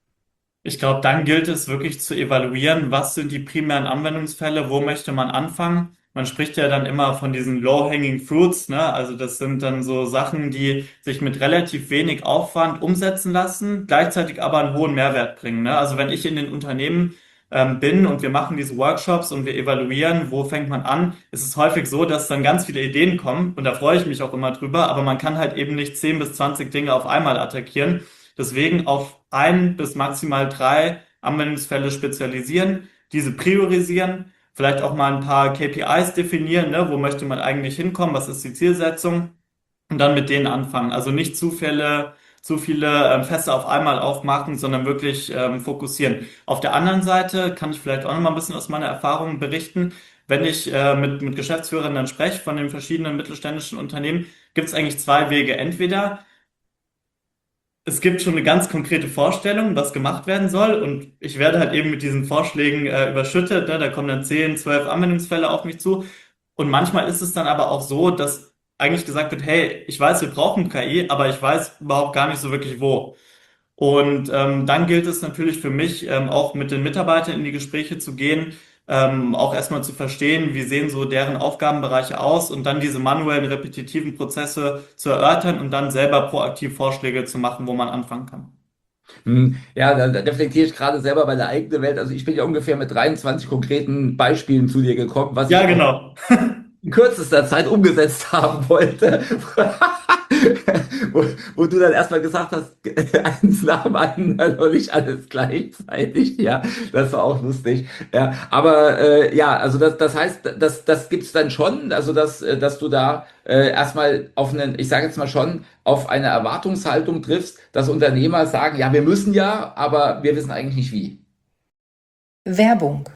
Ich glaube, dann gilt es wirklich zu evaluieren, was sind die primären Anwendungsfälle, wo möchte man anfangen. Man spricht ja dann immer von diesen low-hanging fruits, ne? Also das sind dann so Sachen, die sich mit relativ wenig Aufwand umsetzen lassen, gleichzeitig aber einen hohen Mehrwert bringen, ne? Also wenn ich in den Unternehmen ähm, bin und wir machen diese Workshops und wir evaluieren, wo fängt man an, ist es häufig so, dass dann ganz viele Ideen kommen und da freue ich mich auch immer drüber, aber man kann halt eben nicht zehn bis zwanzig Dinge auf einmal attackieren. Deswegen auf ein bis maximal drei Anwendungsfälle spezialisieren, diese priorisieren, vielleicht auch mal ein paar K P Is definieren, ne? Wo möchte man eigentlich hinkommen, was ist die Zielsetzung und dann mit denen anfangen. Also nicht zu viele, zu viele ähm, Fässer auf einmal aufmachen, sondern wirklich ähm, fokussieren. Auf der anderen Seite kann ich vielleicht auch noch mal ein bisschen aus meiner Erfahrung berichten. Wenn ich äh, mit, mit Geschäftsführern dann spreche von den verschiedenen mittelständischen Unternehmen, gibt es eigentlich zwei Wege. Entweder es gibt schon eine ganz konkrete Vorstellung, was gemacht werden soll. Und ich werde halt eben mit diesen Vorschlägen äh, überschüttet. Ne? Da kommen dann zehn, zwölf Anwendungsfälle auf mich zu. Und manchmal ist es dann aber auch so, dass eigentlich gesagt wird, hey, ich weiß, wir brauchen K I, aber ich weiß überhaupt gar nicht so wirklich wo. Und ähm, dann gilt es natürlich für mich, ähm, auch mit den Mitarbeitern in die Gespräche zu gehen, ähm, auch erstmal zu verstehen, wie sehen so deren Aufgabenbereiche aus und dann diese manuellen, repetitiven Prozesse zu erörtern und dann selber proaktiv Vorschläge zu machen, wo man anfangen kann. Hm, Ja, da, da reflektiere ich gerade selber meine eigene Welt. Also ich bin ja ungefähr mit dreiundzwanzig konkreten Beispielen zu dir gekommen, was Ja, ich auch genau. in kürzester Zeit umgesetzt haben wollte. Wo, wo du dann erstmal gesagt hast, eins nach dem anderen und nicht alles gleichzeitig. Ja, das war auch lustig. Ja, aber äh, ja, also das, das heißt, das, das gibt's dann schon, also dass, äh, dass du da äh, erstmal auf einen, ich sage jetzt mal schon, auf eine Erwartungshaltung triffst, dass Unternehmer sagen, ja, wir müssen ja, aber wir wissen eigentlich nicht wie. Werbung.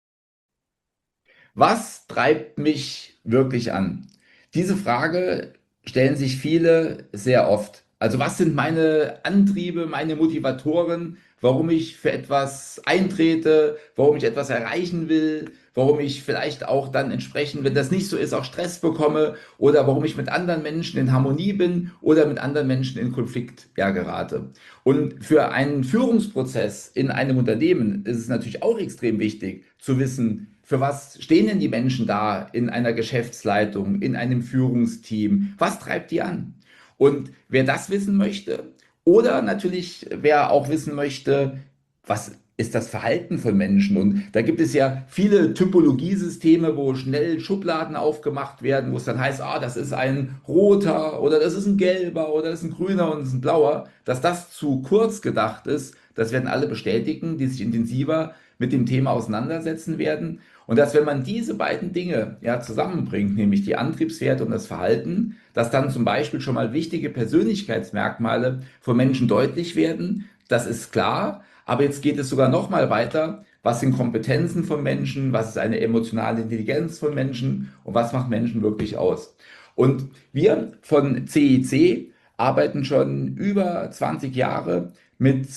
Was treibt mich wirklich an? Diese Frage stellen sich viele sehr oft. Also was sind meine Antriebe, meine Motivatoren, warum ich für etwas eintrete, warum ich etwas erreichen will, warum ich vielleicht auch dann entsprechend, wenn das nicht so ist, auch Stress bekomme oder warum ich mit anderen Menschen in Harmonie bin oder mit anderen Menschen in Konflikt, ja, gerate. Und für einen Führungsprozess in einem Unternehmen ist es natürlich auch extrem wichtig zu wissen, für was stehen denn die Menschen da in einer Geschäftsleitung, in einem Führungsteam? Was treibt die an? Und wer das wissen möchte, oder natürlich wer auch wissen möchte, was ist das Verhalten von Menschen? Und da gibt es ja viele Typologiesysteme, wo schnell Schubladen aufgemacht werden, wo es dann heißt, ah, das ist ein roter oder das ist ein gelber oder das ist ein grüner und das ist ein blauer. Dass das zu kurz gedacht ist, das werden alle bestätigen, die sich intensiver mit dem Thema auseinandersetzen werden. Und dass, wenn man diese beiden Dinge ja zusammenbringt, nämlich die Antriebswerte und das Verhalten, dass dann zum Beispiel schon mal wichtige Persönlichkeitsmerkmale von Menschen deutlich werden, das ist klar. Aber jetzt geht es sogar noch mal weiter. Was sind Kompetenzen von Menschen? Was ist eine emotionale Intelligenz von Menschen? Und was macht Menschen wirklich aus? Und wir von C I C arbeiten schon über zwanzig Jahre mit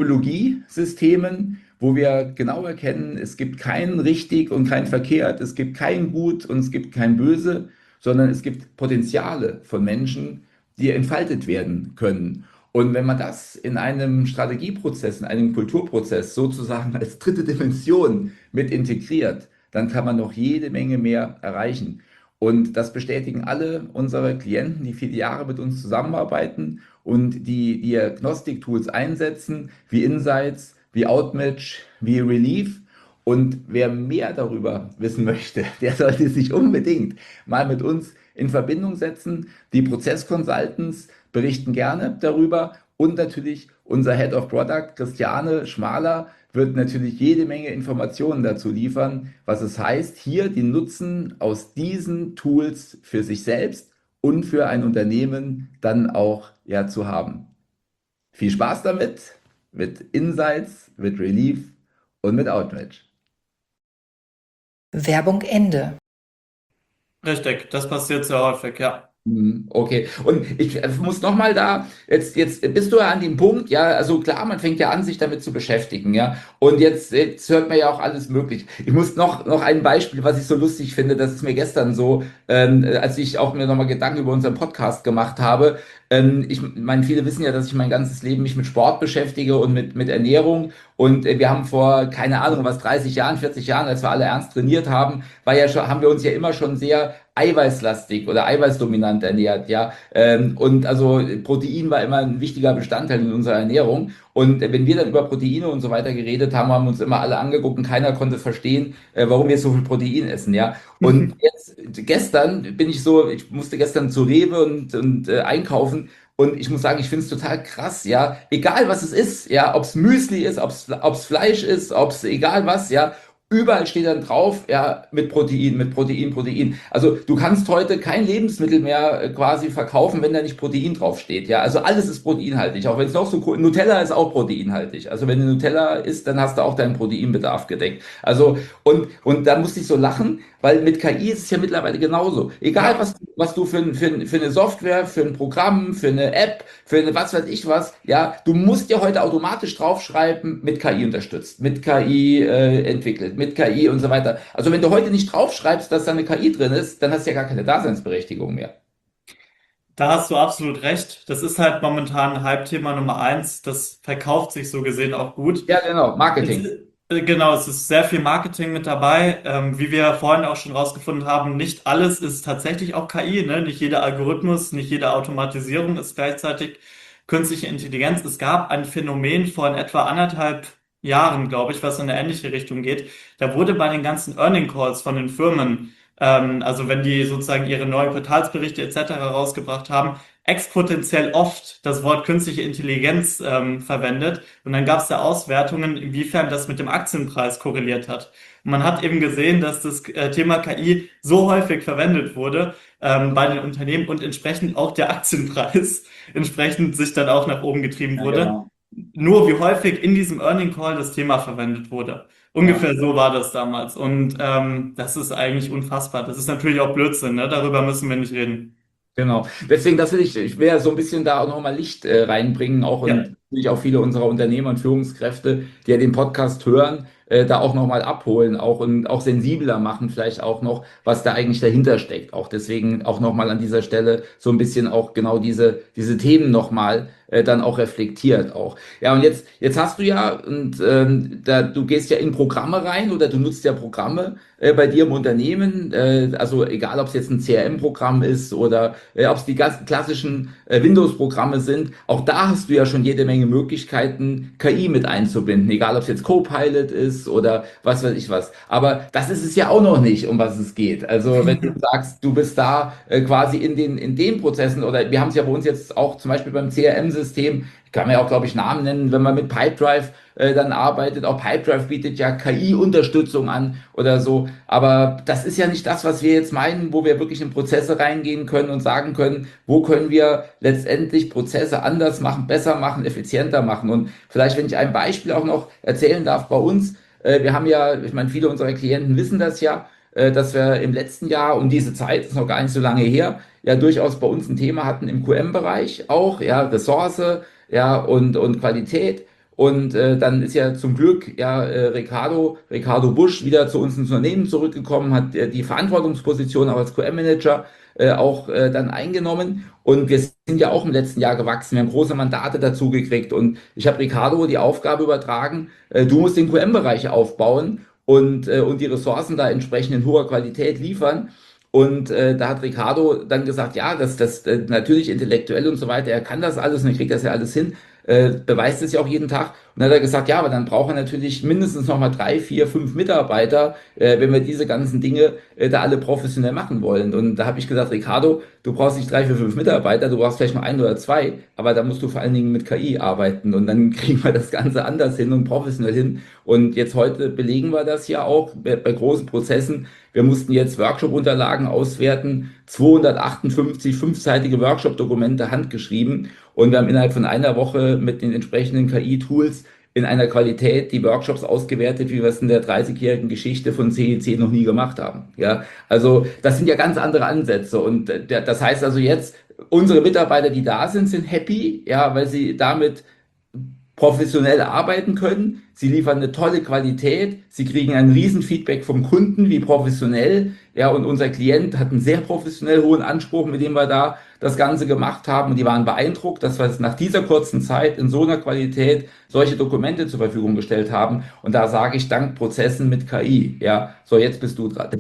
Typologiesystemen, wo wir genau erkennen, es gibt kein richtig und kein verkehrt, es gibt kein gut und es gibt kein böse, sondern es gibt Potenziale von Menschen, die entfaltet werden können. Und wenn man das in einem Strategieprozess, in einem Kulturprozess sozusagen als dritte Dimension mit integriert, dann kann man noch jede Menge mehr erreichen. Und das bestätigen alle unsere Klienten, die viele Jahre mit uns zusammenarbeiten und die Diagnostiktools einsetzen, wie Insights, wie Outmatch, wie Relief. Und wer mehr darüber wissen möchte, der sollte sich unbedingt mal mit uns in Verbindung setzen. Die Prozess-Consultants berichten gerne darüber und natürlich unser Head of Product, Christiane Schmaler, wird natürlich jede Menge Informationen dazu liefern, was es heißt, hier den Nutzen aus diesen Tools für sich selbst und für ein Unternehmen dann auch ja zu haben. Viel Spaß damit, mit Insights, mit Relief und mit Outmatch. Werbung Ende. Richtig, das passiert sehr häufig, ja. Hm, okay, und ich äh, muss noch mal da, jetzt, jetzt bist du ja an dem Punkt, ja, also klar, man fängt ja an, sich damit zu beschäftigen, ja, und jetzt, jetzt hört man ja auch alles möglich. Ich muss noch, noch ein Beispiel, was ich so lustig finde, das ist mir gestern so, ähm, als ich auch mir nochmal Gedanken über unseren Podcast gemacht habe. Ähm, ich meine, viele wissen ja, dass ich mein ganzes Leben mich mit Sport beschäftige und mit, mit Ernährung, und äh, wir haben vor, keine Ahnung, was, dreißig Jahren, vierzig Jahren, als wir alle ernst trainiert haben, war ja schon, haben wir uns ja immer schon sehr eiweißlastig oder eiweißdominant ernährt, ja. Ähm, und also Protein war immer ein wichtiger Bestandteil in unserer Ernährung. Und äh, wenn wir dann über Proteine und so weiter geredet haben, haben uns immer alle angeguckt und keiner konnte verstehen, äh, warum wir so viel Protein essen, ja. Und jetzt, gestern bin ich so, ich musste gestern zu Rewe und, und äh, einkaufen. Und ich muss sagen, ich finde es total krass, ja. Egal was es ist, ja, ob es Müsli ist, ob es Fleisch ist, ob es egal was, ja. Überall steht dann drauf, ja, mit Protein, mit Protein, Protein. Also du kannst heute kein Lebensmittel mehr äh, quasi verkaufen, wenn da nicht Protein draufsteht. Ja, also alles ist proteinhaltig. Auch wenn es noch so cool, Nutella ist auch proteinhaltig. Also wenn du Nutella isst, dann hast du auch deinen Proteinbedarf gedeckt. Also und und da musste ich so lachen, weil mit K I ist es ja mittlerweile genauso. Egal Ja. was was du für, ein- für, ein- für eine Software, für ein Programm, für eine App, für eine was weiß ich was, ja, du musst ja heute automatisch draufschreiben, mit K I unterstützt, mit K I äh, entwickelt, mit K I und so weiter. Also wenn du heute nicht draufschreibst, dass da eine K I drin ist, dann hast du ja gar keine Daseinsberechtigung mehr. Da hast du absolut recht. Das ist halt momentan Hype-Thema Nummer eins. Das verkauft sich so gesehen auch gut. Ja, genau, Es, Marketing. äh, genau, es ist sehr viel Marketing mit dabei. Ähm, wie wir vorhin auch schon rausgefunden haben, nicht alles ist tatsächlich auch K I, ne? Nicht jeder Algorithmus, nicht jede Automatisierung ist gleichzeitig künstliche Intelligenz. Es gab ein Phänomen vor in etwa anderthalb Jahren, glaube ich, was in eine ähnliche Richtung geht. Da wurde bei den ganzen Earning Calls von den Firmen, ähm, also wenn die sozusagen ihre neuen Quartalsberichte et cetera rausgebracht haben, exponentiell oft das Wort künstliche Intelligenz ähm, verwendet. Und dann gab es da Auswertungen, inwiefern das mit dem Aktienpreis korreliert hat. Und man hat eben gesehen, dass das äh, Thema K I so häufig verwendet wurde ähm, bei den Unternehmen und entsprechend auch der Aktienpreis entsprechend sich dann auch nach oben getrieben Ja, wurde. genau. Nur wie häufig in diesem Earning Call das Thema verwendet wurde. Ja. Ungefähr so war das damals. Und ähm, das ist eigentlich unfassbar. Das ist natürlich auch Blödsinn, ne? Darüber müssen wir nicht reden. Genau. Deswegen, das will ich, ich will ja so ein bisschen da auch nochmal Licht äh, reinbringen, auch Ja. und natürlich auch viele unserer Unternehmer und Führungskräfte, die ja den Podcast hören, äh, da auch nochmal abholen, auch und auch sensibler machen, vielleicht auch noch, was da eigentlich dahinter steckt. Auch deswegen auch nochmal an dieser Stelle so ein bisschen auch genau diese, diese Themen nochmal äh, dann auch reflektiert auch. Ja, und jetzt, jetzt hast du ja, und ähm, da, du gehst ja in Programme rein oder du nutzt ja Programme äh, bei dir im Unternehmen, äh, also egal ob es jetzt ein C R M-Programm ist oder äh, ob es die ganz klassischen äh, Windows-Programme sind, auch da hast du ja schon jede Menge Möglichkeiten, K I mit einzubinden, egal ob es jetzt Copilot ist oder was weiß ich was. Aber das ist es ja auch noch nicht, um was es geht. Also wenn du sagst, du bist da äh, quasi in den, in den Prozessen oder wir haben es ja bei uns jetzt auch zum Beispiel beim C R M-System, kann man ja auch, glaube ich, Namen nennen, wenn man mit Pipedrive äh, dann arbeitet. Auch Pipedrive bietet ja K I-Unterstützung an oder so. Aber das ist ja nicht das, was wir jetzt meinen, wo wir wirklich in Prozesse reingehen können und sagen können, wo können wir letztendlich Prozesse anders machen, besser machen, effizienter machen. Und vielleicht, wenn ich ein Beispiel auch noch erzählen darf bei uns, äh, wir haben ja, ich meine, viele unserer Klienten wissen das ja, äh, dass wir im letzten Jahr um diese Zeit, ist noch gar nicht so lange her, ja durchaus bei uns ein Thema hatten im Q M-Bereich auch, ja, Ressource, ja, und, und Qualität. Und äh, dann ist ja zum Glück ja äh, Ricardo, Ricardo Busch wieder zu uns ins Unternehmen zurückgekommen, hat äh, die Verantwortungsposition auch als Q M-Manager äh, auch äh, dann eingenommen. Und wir sind ja auch im letzten Jahr gewachsen. Wir haben große Mandate dazu gekriegt. Und ich habe Ricardo die Aufgabe übertragen, äh, du musst den Q M-Bereich aufbauen und, äh, und die Ressourcen da entsprechend in hoher Qualität liefern. Und äh, da hat Ricardo dann gesagt, ja, das, das äh, natürlich intellektuell und so weiter, er kann das alles und er kriegt das ja alles hin, äh, beweist es ja auch jeden Tag. Und dann hat er gesagt, ja, aber dann brauchen wir natürlich mindestens nochmal drei, vier, fünf Mitarbeiter, äh, wenn wir diese ganzen Dinge äh, da alle professionell machen wollen. Und da habe ich gesagt, Ricardo, du brauchst nicht drei, vier, fünf Mitarbeiter, du brauchst vielleicht nur ein oder zwei, aber da musst du vor allen Dingen mit K I arbeiten und dann kriegen wir das Ganze anders hin und professionell hin. Und jetzt heute belegen wir das ja auch bei, bei großen Prozessen. Wir mussten jetzt Workshop-Unterlagen auswerten, zweihundertachtundfünfzig fünfseitige Workshop-Dokumente handgeschrieben und wir haben innerhalb von einer Woche mit den entsprechenden K I-Tools in einer Qualität die Workshops ausgewertet, wie wir es in der dreißigjährigen Geschichte von C E C noch nie gemacht haben. Ja, also das sind ja ganz andere Ansätze und äh, der- das heißt also jetzt, unsere Mitarbeiter, die da sind, sind happy, ja, weil sie damit professionell arbeiten können. Sie liefern eine tolle Qualität. Sie kriegen ein Riesenfeedback vom Kunden, wie professionell. Ja, und unser Klient hat einen sehr professionell hohen Anspruch, mit dem wir da das Ganze gemacht haben. Und die waren beeindruckt, dass wir es nach dieser kurzen Zeit in so einer Qualität solche Dokumente zur Verfügung gestellt haben. Und da sage ich, dank Prozessen mit K I. Ja, so jetzt bist du dran.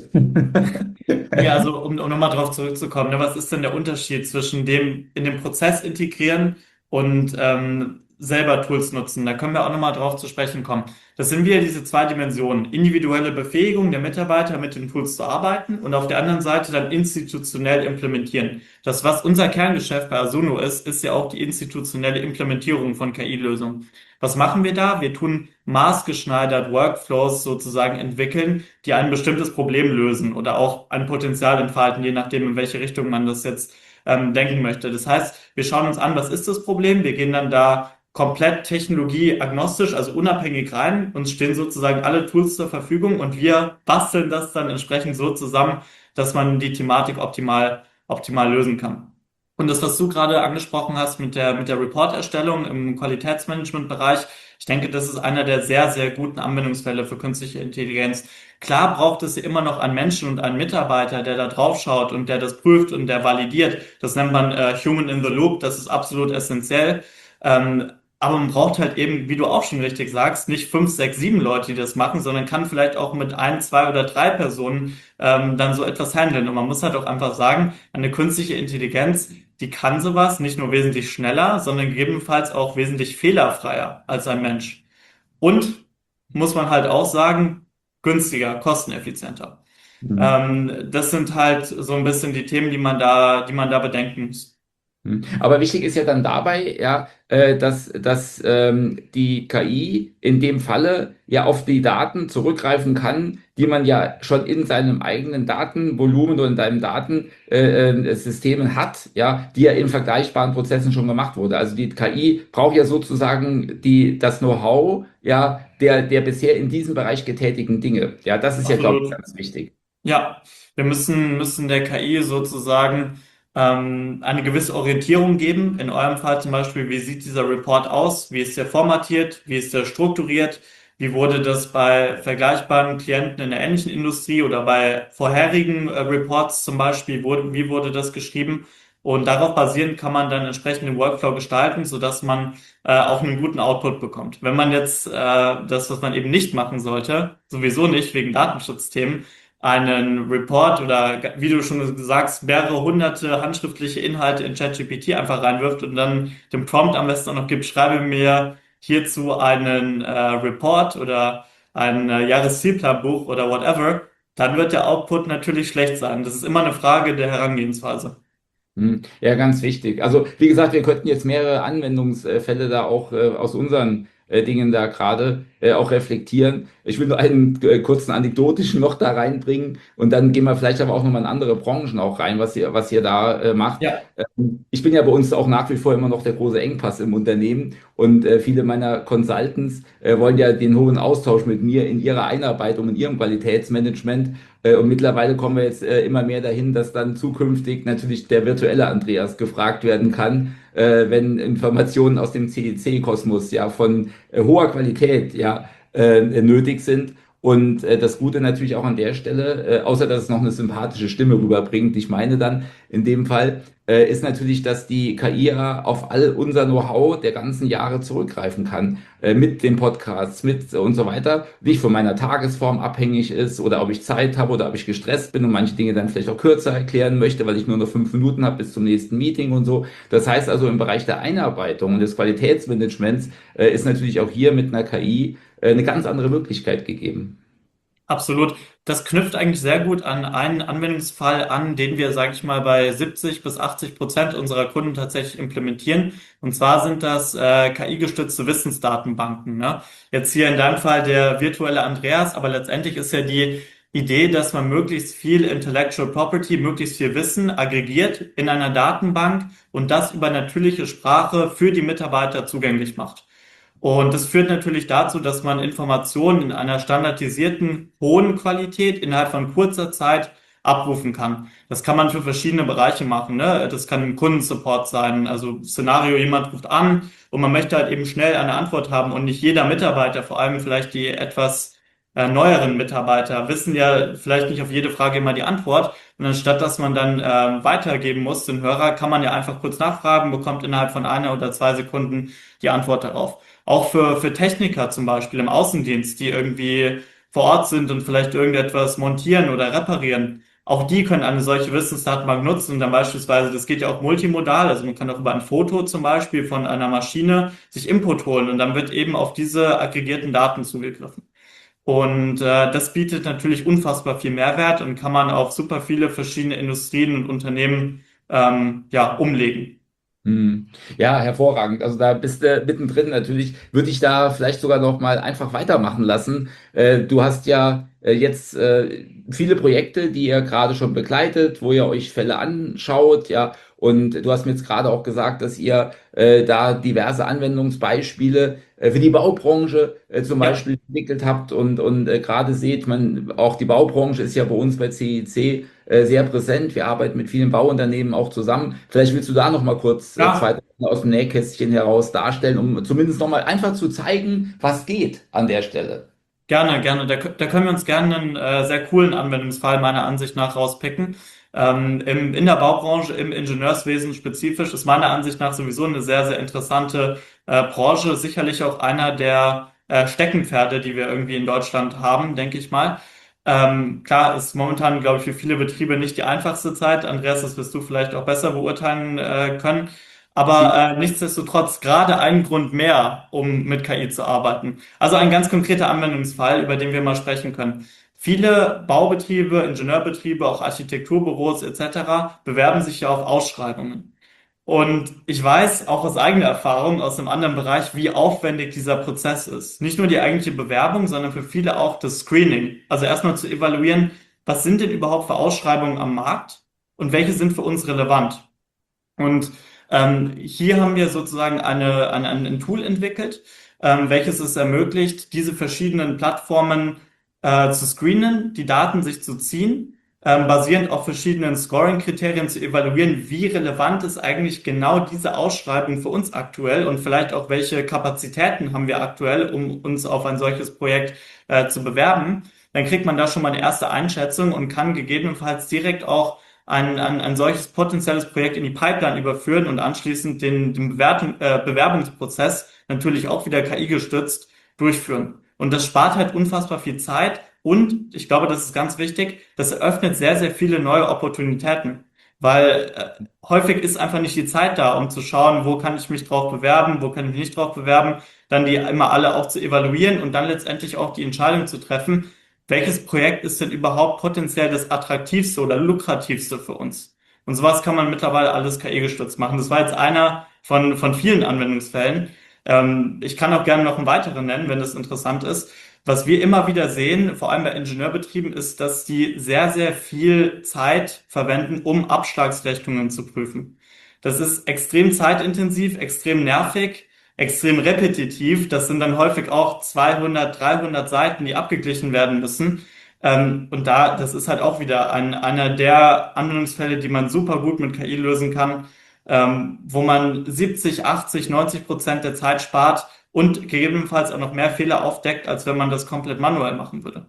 Ja, also um, um nochmal drauf zurückzukommen, ne, was ist denn der Unterschied zwischen dem in den Prozess integrieren und ähm, selber Tools nutzen? Da können wir auch nochmal drauf zu sprechen kommen. Das sind wieder diese zwei Dimensionen. Individuelle Befähigung der Mitarbeiter, mit den Tools zu arbeiten und auf der anderen Seite dann institutionell implementieren. Das, was unser Kerngeschäft bei Asuno ist, ist ja auch die institutionelle Implementierung von K I-Lösungen. Was machen wir da? Wir tun maßgeschneidert Workflows sozusagen entwickeln, die ein bestimmtes Problem lösen oder auch ein Potenzial entfalten, je nachdem, in welche Richtung man das jetzt ähm, denken möchte. Das heißt, wir schauen uns an, was ist das Problem? Wir gehen dann da komplett technologieagnostisch, also unabhängig rein. Uns stehen sozusagen alle Tools zur Verfügung und wir basteln das dann entsprechend so zusammen, dass man die Thematik optimal, optimal lösen kann. Und das, was du gerade angesprochen hast mit der, mit der Report-Erstellung im Qualitätsmanagement-Bereich, ich denke, das ist einer der sehr, sehr guten Anwendungsfälle für künstliche Intelligenz. Klar braucht es ja immer noch einen Menschen und einen Mitarbeiter, der da drauf schaut und der das prüft und der validiert. Das nennt man äh, Human in the Loop, das ist absolut essentiell. Ähm, aber man braucht halt eben, wie du auch schon richtig sagst, nicht fünf, sechs, sieben Leute, die das machen, sondern kann vielleicht auch mit ein, zwei oder drei Personen ähm, dann so etwas handeln. Und man muss halt auch einfach sagen, eine künstliche Intelligenz, die kann sowas nicht nur wesentlich schneller, sondern gegebenenfalls auch wesentlich fehlerfreier als ein Mensch. Und muss man halt auch sagen, günstiger, kosteneffizienter. Mhm. Ähm, das sind halt so ein bisschen die Themen, die man da, die man da bedenken muss. Hm. Aber wichtig ist ja dann dabei, ja, äh, dass, dass ähm, die K I in dem Falle ja auf die Daten zurückgreifen kann, die man ja schon in seinem eigenen Datenvolumen oder in deinem Datensystemen äh, äh, Systemen hat, ja, die ja in vergleichbaren Prozessen schon gemacht wurde. Also die K I braucht ja sozusagen die, das Know-how, ja, der, der bisher in diesem Bereich getätigten Dinge. Ja, das ist ja, glaube ich, Absolut. ganz wichtig. Ja, wir müssen, müssen der K I sozusagen ähm, eine gewisse Orientierung geben. In eurem Fall zum Beispiel, wie sieht dieser Report aus? Wie ist der formatiert? Wie ist der strukturiert? Wie wurde das bei vergleichbaren Klienten in der ähnlichen Industrie oder bei vorherigen äh, Reports zum Beispiel, wurde, wie wurde das geschrieben? Und darauf basierend kann man dann entsprechend den Workflow gestalten, sodass man äh, auch einen guten Output bekommt. Wenn man jetzt äh, das, was man eben nicht machen sollte, sowieso nicht wegen Datenschutzthemen, einen Report oder, wie du schon gesagt hast, mehrere hunderte handschriftliche Inhalte in ChatGPT einfach reinwirft und dann den Prompt am besten auch noch gibt, schreibe mir hierzu einen äh, Report oder ein äh, Jahreszielplanbuch oder whatever, dann wird der Output natürlich schlecht sein. Das ist immer eine Frage der Herangehensweise. Hm, ja, ganz wichtig. Also, wie gesagt, wir könnten jetzt mehrere Anwendungsfälle da auch äh, aus unseren äh, Dingen da gerade äh, auch reflektieren. Ich will nur einen äh, kurzen anekdotischen noch da reinbringen und dann gehen wir vielleicht aber auch nochmal in andere Branchen auch rein, was ihr, was ihr da äh, macht. Ja, Ähm, ich bin ja bei uns auch nach wie vor immer noch der große Engpass im Unternehmen und äh, viele meiner Consultants äh, wollen ja den hohen Austausch mit mir in ihrer Einarbeitung, in ihrem Qualitätsmanagement. Äh, Und mittlerweile kommen wir jetzt äh, immer mehr dahin, dass dann zukünftig natürlich der virtuelle Andreas gefragt werden kann, äh, wenn Informationen aus dem C E C-Kosmos ja von äh, hoher Qualität ja äh, nötig sind. Und äh, das Gute natürlich auch an der Stelle, äh, außer dass es noch eine sympathische Stimme rüberbringt, ich meine dann in dem Fall, äh, ist natürlich, dass die K I ja auf all unser Know-how der ganzen Jahre zurückgreifen kann, äh, mit den Podcasts, mit und so weiter, nicht von meiner Tagesform abhängig ist oder ob ich Zeit habe oder ob ich gestresst bin und manche Dinge dann vielleicht auch kürzer erklären möchte, weil ich nur noch fünf Minuten habe bis zum nächsten Meeting und so. Das heißt also im Bereich der Einarbeitung und des Qualitätsmanagements äh, ist natürlich auch hier mit einer K I äh, eine ganz andere Möglichkeit gegeben. absolut. Das knüpft eigentlich sehr gut an einen Anwendungsfall an, den wir, sage ich mal, bei siebzig bis achtzig Prozent unserer Kunden tatsächlich implementieren. Und zwar sind das äh, K I-gestützte Wissensdatenbanken. Ne? Jetzt hier in deinem Fall der virtuelle Andreas, aber letztendlich ist ja die Idee, dass man möglichst viel Intellectual Property, möglichst viel Wissen aggregiert in einer Datenbank und das über natürliche Sprache für die Mitarbeiter zugänglich macht. Und das führt natürlich dazu, dass man Informationen in einer standardisierten, hohen Qualität innerhalb von kurzer Zeit abrufen kann. Das kann man für verschiedene Bereiche machen, ne? Das kann im Kundensupport sein. Also Szenario, jemand ruft an und man möchte halt eben schnell eine Antwort haben und nicht jeder Mitarbeiter, vor allem vielleicht die etwas äh, neueren Mitarbeiter, wissen ja vielleicht nicht auf jede Frage immer die Antwort. Und anstatt dass man dann äh, weitergeben muss, den Hörer, kann man ja einfach kurz nachfragen, bekommt innerhalb von einer oder zwei Sekunden die Antwort darauf. Auch für, für Techniker zum Beispiel im Außendienst, die irgendwie vor Ort sind und vielleicht irgendetwas montieren oder reparieren. Auch die können eine solche Wissensdatenbank nutzen und dann beispielsweise, das geht ja auch multimodal, also man kann auch über ein Foto zum Beispiel von einer Maschine sich Input holen und dann wird eben auf diese aggregierten Daten zugegriffen. Und äh, das bietet natürlich unfassbar viel Mehrwert und kann man auf super viele verschiedene Industrien und Unternehmen ähm, ja, umlegen. Hm. Ja, hervorragend. Also da bist du mittendrin. Natürlich würde ich da vielleicht sogar noch mal einfach weitermachen lassen. Äh, du hast ja äh, jetzt äh, viele Projekte, die ihr gerade schon begleitet, wo ihr euch Fälle anschaut, ja. Und du hast mir jetzt gerade auch gesagt, dass ihr äh, da diverse Anwendungsbeispiele äh, für die Baubranche äh, zum Ja, Beispiel entwickelt habt und, und äh, gerade seht, man, auch die Baubranche ist ja bei uns bei C I C äh, sehr präsent. Wir arbeiten mit vielen Bauunternehmen auch zusammen. Vielleicht willst du da noch mal kurz äh, zwei ja, Dinge aus dem Nähkästchen heraus darstellen, um zumindest noch mal einfach zu zeigen, was geht an der Stelle. gerne, gerne. Da, kö- da können wir uns gerne einen äh, sehr coolen Anwendungsfall meiner Ansicht nach rauspicken. Ähm, im, in der Baubranche, im Ingenieurswesen spezifisch, ist meiner Ansicht nach sowieso eine sehr, sehr interessante äh, Branche. Sicherlich auch einer der äh, Steckenpferde, die wir irgendwie in Deutschland haben, denke ich mal. Ähm, klar, ist momentan, glaube ich, für viele Betriebe nicht die einfachste Zeit. Andreas, das wirst du vielleicht auch besser beurteilen äh, können. Aber äh, nichtsdestotrotz gerade ein Grund mehr, um mit K I zu arbeiten. Also ein ganz konkreter Anwendungsfall, über den wir mal sprechen können. Viele Baubetriebe, Ingenieurbetriebe, auch Architekturbüros et cetera bewerben sich ja auf Ausschreibungen. Und ich weiß auch aus eigener Erfahrung aus einem anderen Bereich, wie aufwendig dieser Prozess ist. Nicht nur die eigentliche Bewerbung, sondern für viele auch das Screening. Also erstmal zu evaluieren, was sind denn überhaupt für Ausschreibungen am Markt und welche sind für uns relevant. Und ähm, hier haben wir sozusagen eine, eine, ein Tool entwickelt, ähm, welches es ermöglicht, diese verschiedenen Plattformen äh, zu screenen, die Daten sich zu ziehen, ähm, basierend auf verschiedenen Scoring-Kriterien zu evaluieren, wie relevant ist eigentlich genau diese Ausschreibung für uns aktuell und vielleicht auch welche Kapazitäten haben wir aktuell, um uns auf ein solches Projekt äh, zu bewerben. Dann kriegt man da schon mal eine erste Einschätzung und kann gegebenenfalls direkt auch ein, ein, ein solches potenzielles Projekt in die Pipeline überführen und anschließend den, den Bewertung, äh, Bewerbungsprozess natürlich auch wieder K I gestützt durchführen. Und das spart halt unfassbar viel Zeit und ich glaube, das ist ganz wichtig, das eröffnet sehr, sehr viele neue Opportunitäten, weil äh, häufig ist einfach nicht die Zeit da, um zu schauen, wo kann ich mich drauf bewerben, wo kann ich mich nicht drauf bewerben, dann die immer alle auch zu evaluieren und dann letztendlich auch die Entscheidung zu treffen, welches Projekt ist denn überhaupt potenziell das attraktivste oder lukrativste für uns? Und sowas kann man mittlerweile alles K I-gestützt machen. Das war jetzt einer von, von vielen Anwendungsfällen. Ähm, ich kann auch gerne noch einen weiteren nennen, wenn das interessant ist. Was wir immer wieder sehen, vor allem bei Ingenieurbetrieben, ist, dass die sehr, sehr viel Zeit verwenden, um Abschlagsrechnungen zu prüfen. Das ist extrem zeitintensiv, extrem nervig, extrem repetitiv. Das sind dann häufig auch zweihundert, dreihundert Seiten, die abgeglichen werden müssen. Ähm, und da, das ist halt auch wieder ein, einer der Anwendungsfälle, die man super gut mit K I lösen kann, ähm, wo man siebzig, achtzig, neunzig Prozent der Zeit spart und gegebenenfalls auch noch mehr Fehler aufdeckt, als wenn man das komplett manuell machen würde.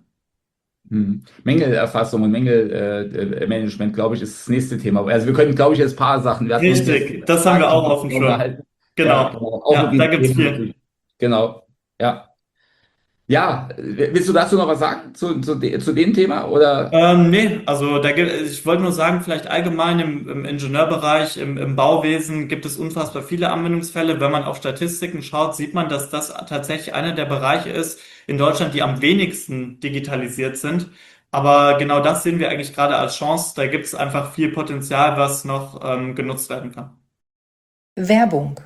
Hm. Mängelerfassung und Mängelmanagement, glaube ich, ist das nächste Thema. Also wir können, glaube ich, jetzt ein paar Sachen. Wir hatten uns jetzt Richtig, das haben wir auch auf dem Schirm. unterhalten. Ja, Genau. genau. Auch Ja, mit da diesen gibt's Themen viel. natürlich. Genau. Ja. Ja, willst du dazu noch was sagen zu, zu, de, zu dem Thema? Oder? Ähm, nee, also da gibt, ich wollte nur sagen, vielleicht allgemein im, im Ingenieurbereich, im, im Bauwesen gibt es unfassbar viele Anwendungsfälle. Wenn man auf Statistiken schaut, sieht man, dass das tatsächlich einer der Bereiche ist in Deutschland, die am wenigsten digitalisiert sind. Aber genau das sehen wir eigentlich gerade als Chance. Da gibt es einfach viel Potenzial, was noch ähm, genutzt werden kann. Werbung.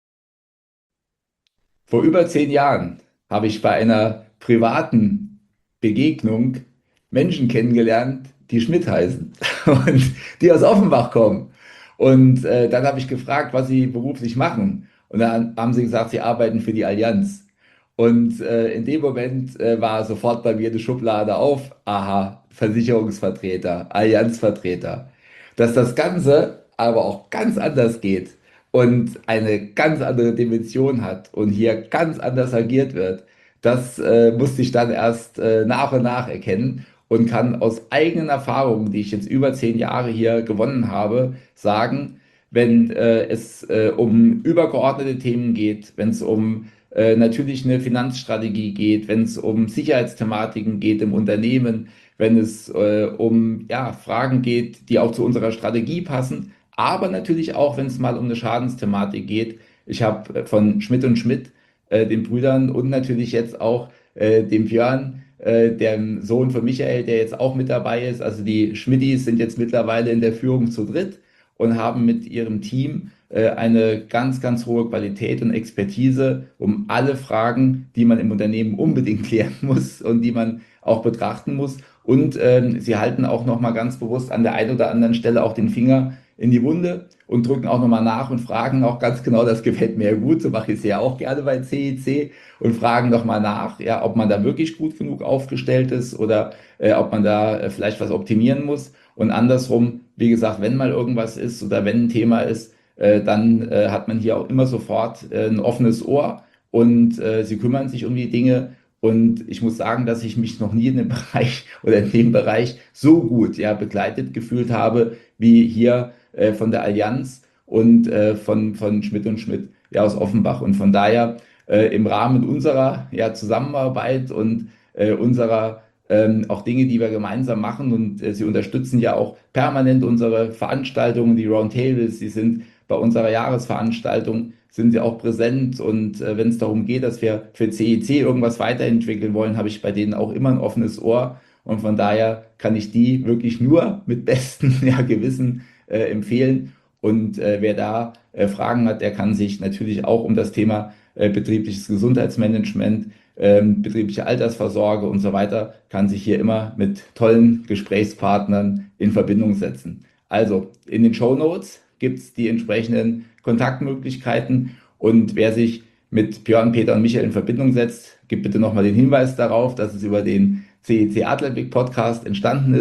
Vor über zehn Jahren habe ich bei einer privaten Begegnung Menschen kennengelernt, die Schmidt heißen und die aus Offenbach kommen. Und äh, dann habe ich gefragt, was sie beruflich machen. Und dann haben sie gesagt, sie arbeiten für die Allianz. Und äh, in dem Moment äh, war sofort bei mir die Schublade auf. Aha, Versicherungsvertreter, Allianzvertreter. Dass das Ganze aber auch ganz anders geht und eine ganz andere Dimension hat und hier ganz anders agiert wird, das äh, musste ich dann erst äh, nach und nach erkennen und kann aus eigenen Erfahrungen, die ich jetzt über zehn Jahre hier gewonnen habe, sagen, wenn äh, es äh, um übergeordnete Themen geht, wenn es um äh, natürlich eine Finanzstrategie geht, wenn es um Sicherheitsthematiken geht im Unternehmen, wenn es äh, um ja, Fragen geht, die auch zu unserer Strategie passen, aber natürlich auch, wenn es mal um eine Schadensthematik geht. Ich habe von Schmidt und Schmidt, äh, den Brüdern und natürlich jetzt auch äh, dem Björn, äh, dem Sohn von Michael, der jetzt auch mit dabei ist. Also die Schmidtis sind jetzt mittlerweile in der Führung zu dritt und haben mit ihrem Team äh, eine ganz, ganz hohe Qualität und Expertise, um alle Fragen, die man im Unternehmen unbedingt klären muss und die man auch betrachten muss. Und ähm, sie halten auch nochmal ganz bewusst an der einen oder anderen Stelle auch den Finger in die Wunde und drücken auch nochmal nach und fragen auch ganz genau, das gefällt mir ja gut, so mache ich es ja auch gerne bei C I C und fragen nochmal nach, ja, ob man da wirklich gut genug aufgestellt ist oder äh, ob man da äh, vielleicht was optimieren muss. Und andersrum, wie gesagt, wenn mal irgendwas ist oder wenn ein Thema ist, äh, dann äh, hat man hier auch immer sofort äh, ein offenes Ohr und äh, sie kümmern sich um die Dinge. Und ich muss sagen, dass ich mich noch nie in dem Bereich oder in dem Bereich so gut ja, begleitet gefühlt habe, wie hier äh, von der Allianz und äh, von, von Schmidt und Schmidt ja, aus Offenbach. Und von daher äh, im Rahmen unserer ja, Zusammenarbeit und äh, unserer ähm, auch Dinge, die wir gemeinsam machen. Und äh, sie unterstützen ja auch permanent unsere Veranstaltungen, die Roundtables, die sind bei unserer Jahresveranstaltung, sind sie auch präsent. Und äh, wenn es darum geht, dass wir für C I C irgendwas weiterentwickeln wollen, habe ich bei denen auch immer ein offenes Ohr. Und von daher kann ich die wirklich nur mit bestem ja, Gewissen äh, empfehlen. Und äh, wer da äh, Fragen hat, der kann sich natürlich auch um das Thema äh, betriebliches Gesundheitsmanagement, ähm, betriebliche Altersvorsorge und so weiter, kann sich hier immer mit tollen Gesprächspartnern in Verbindung setzen. Also in den Shownotes gibt es die entsprechenden Kontaktmöglichkeiten und wer sich mit Björn, Peter und Michael in Verbindung setzt, gibt bitte nochmal den Hinweis darauf, dass es über den C E C Adlerblick Podcast entstanden ist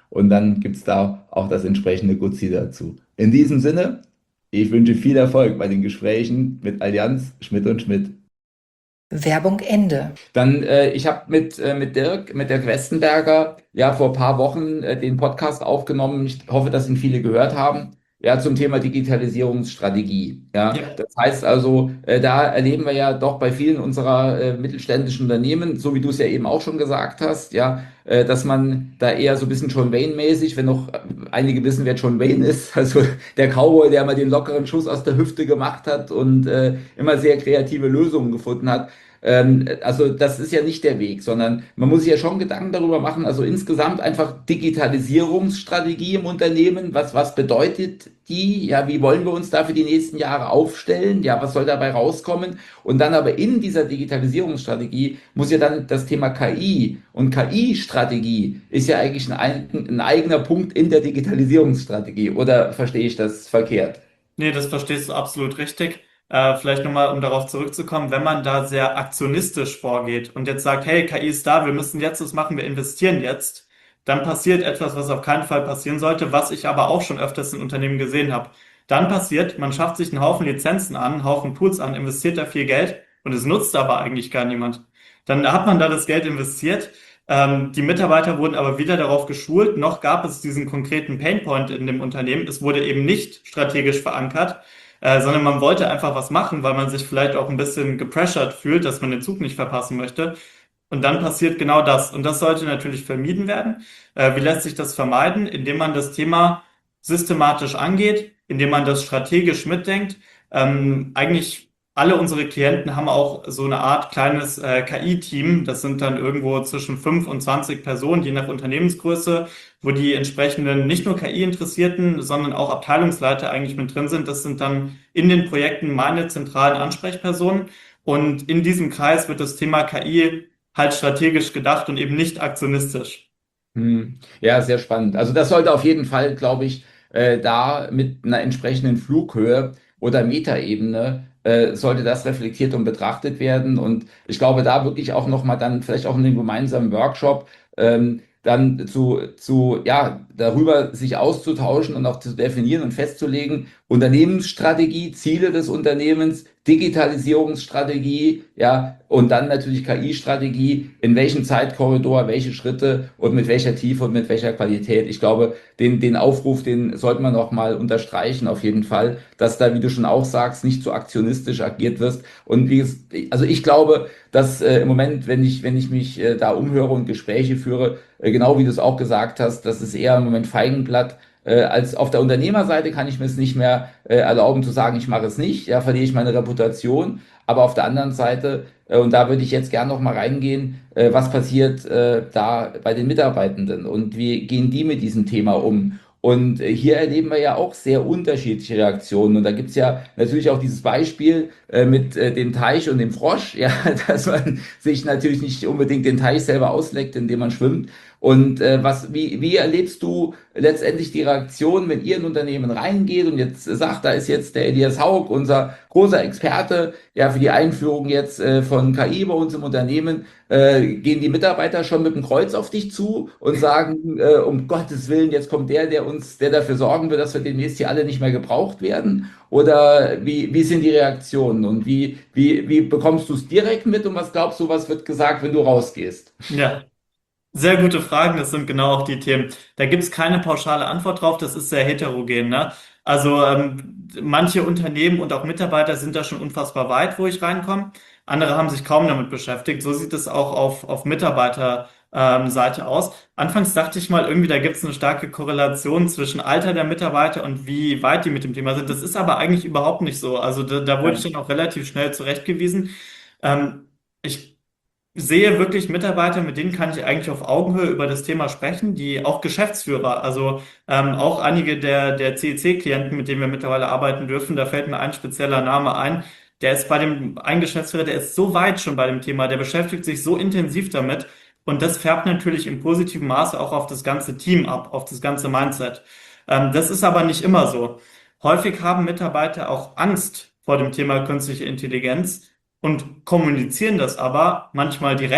und dann gibt es da auch das entsprechende Goodie dazu. In diesem Sinne, ich wünsche viel Erfolg bei den Gesprächen mit Allianz Schmidt und Schmidt. Werbung Ende. Dann, äh, ich habe mit, äh, mit Dirk, mit Dirk Westenberger, ja vor ein paar Wochen äh, den Podcast aufgenommen. Ich hoffe, dass ihn viele gehört haben. Ja, zum Thema Digitalisierungsstrategie. Ja, Ja. das heißt also, äh, da erleben wir ja doch bei vielen unserer äh, mittelständischen Unternehmen, so wie du es ja eben auch schon gesagt hast, ja, äh, dass man da eher so ein bisschen John Wayne-mäßig, wenn noch äh, einige wissen, wer John Wayne ist, also der Cowboy, der mal den lockeren Schuss aus der Hüfte gemacht hat und äh, immer sehr kreative Lösungen gefunden hat. Ähm, also das ist ja nicht der Weg, sondern man muss sich ja schon Gedanken darüber machen, also insgesamt einfach Digitalisierungsstrategie im Unternehmen, was, was bedeutet die, ja, wie wollen wir uns da für die nächsten Jahre aufstellen, ja, was soll dabei rauskommen, und dann aber in dieser Digitalisierungsstrategie muss ja dann das Thema K I, und K I-Strategie ist ja eigentlich ein, ein eigener Punkt in der Digitalisierungsstrategie, oder verstehe ich das verkehrt? Nee, das verstehst du absolut richtig. Äh, vielleicht nochmal, um darauf zurückzukommen, wenn man da sehr aktionistisch vorgeht und jetzt sagt, hey, K I ist da, wir müssen jetzt was machen, wir investieren jetzt, dann passiert etwas, was auf keinen Fall passieren sollte, was ich aber auch schon öfters in Unternehmen gesehen habe. Dann passiert, man schafft sich einen Haufen Lizenzen an, einen Haufen Tools an, investiert da viel Geld und es nutzt aber eigentlich gar niemand. Dann hat man da das Geld investiert. Ähm, die Mitarbeiter wurden aber weder darauf geschult, noch gab es diesen konkreten Painpoint in dem Unternehmen. Es wurde eben nicht strategisch verankert, äh, sondern man wollte einfach was machen, weil man sich vielleicht auch ein bisschen gepressured fühlt, dass man den Zug nicht verpassen möchte. Und dann passiert genau das. Und das sollte natürlich vermieden werden. Äh, wie lässt sich das vermeiden? Indem man das Thema systematisch angeht, indem man das strategisch mitdenkt. Ähm, eigentlich alle unsere Klienten haben auch so eine Art kleines äh, K I-Team. Das sind dann irgendwo zwischen fünf und zwanzig Personen, je nach Unternehmensgröße, wo die entsprechenden nicht nur K I-Interessierten, sondern auch Abteilungsleiter eigentlich mit drin sind. Das sind dann in den Projekten meine zentralen Ansprechpersonen. Und in diesem Kreis wird das Thema K I halt strategisch gedacht und eben nicht aktionistisch. Hm. Ja, sehr spannend. Also das sollte auf jeden Fall, glaube ich, äh, da mit einer entsprechenden Flughöhe oder Metaebene äh, sollte das reflektiert und betrachtet werden. Und ich glaube, da wirklich auch nochmal dann vielleicht auch in dem gemeinsamen Workshop ähm, dann zu, zu, ja, darüber sich auszutauschen und auch zu definieren und festzulegen, Unternehmensstrategie, Ziele des Unternehmens, Digitalisierungsstrategie, ja, und dann natürlich K I-Strategie, in welchem Zeitkorridor, welche Schritte und mit welcher Tiefe und mit welcher Qualität. Ich glaube, den, den Aufruf, den sollte man noch mal unterstreichen, auf jeden Fall, dass da, wie du schon auch sagst, nicht so aktionistisch agiert wirst. Und wie es, also ich glaube, dass äh, im Moment, wenn ich, wenn ich mich äh, da umhöre und Gespräche führe, äh, genau wie du es auch gesagt hast, das ist eher im Moment Feigenblatt. Äh, als auf der Unternehmerseite kann ich mir es nicht mehr äh, erlauben zu sagen, ich mache es nicht, ja, verliere ich meine Reputation. Aber auf der anderen Seite, äh, und da würde ich jetzt gerne noch mal reingehen, äh, was passiert äh, da bei den Mitarbeitenden und wie gehen die mit diesem Thema um? Und äh, hier erleben wir ja auch sehr unterschiedliche Reaktionen. Und da gibt's ja natürlich auch dieses Beispiel äh, mit äh, dem Teich und dem Frosch, ja, dass man sich natürlich nicht unbedingt den Teich selber ausleckt, indem man schwimmt. Und äh, was, wie, wie erlebst du letztendlich die Reaktion, wenn ihr in ein Unternehmen reingeht und jetzt sagt, da ist jetzt der Elias Haug, unser großer Experte, ja, für die Einführung jetzt äh, von K I bei uns im Unternehmen, äh, gehen die Mitarbeiter schon mit dem Kreuz auf dich zu und sagen, äh, um Gottes Willen, jetzt kommt der, der uns, der dafür sorgen wird, dass wir demnächst hier alle nicht mehr gebraucht werden? Oder wie, wie sind die Reaktionen und wie, wie, wie bekommst du es direkt mit und was glaubst du, was wird gesagt, wenn du rausgehst? Ja. Sehr gute Fragen, das sind genau auch die Themen. Da gibt es keine pauschale Antwort drauf, das ist sehr heterogen, ne? Also ähm, manche Unternehmen und auch Mitarbeiter sind da schon unfassbar weit, wo ich reinkomme. Andere haben sich kaum damit beschäftigt. So sieht es auch auf, auf Mitarbeiterseite ähm, Seite aus. Anfangs dachte ich mal, irgendwie, da gibt es eine starke Korrelation zwischen Alter der Mitarbeiter und wie weit die mit dem Thema sind. Das ist aber eigentlich überhaupt nicht so. Also da, da wurde ich dann auch relativ schnell zurechtgewiesen. Ähm, ich sehe wirklich Mitarbeiter, mit denen kann ich eigentlich auf Augenhöhe über das Thema sprechen, die auch Geschäftsführer, also ähm, auch einige der, der C E C-Klienten, mit denen wir mittlerweile arbeiten dürfen, da fällt mir ein spezieller Name ein, der ist bei dem, ein Geschäftsführer, der ist so weit schon bei dem Thema, der beschäftigt sich so intensiv damit und das färbt natürlich im positiven Maße auch auf das ganze Team ab, auf das ganze Mindset. Ähm, das ist aber nicht immer so. Häufig haben Mitarbeiter auch Angst vor dem Thema künstliche Intelligenz und kommunizieren das aber manchmal direkt,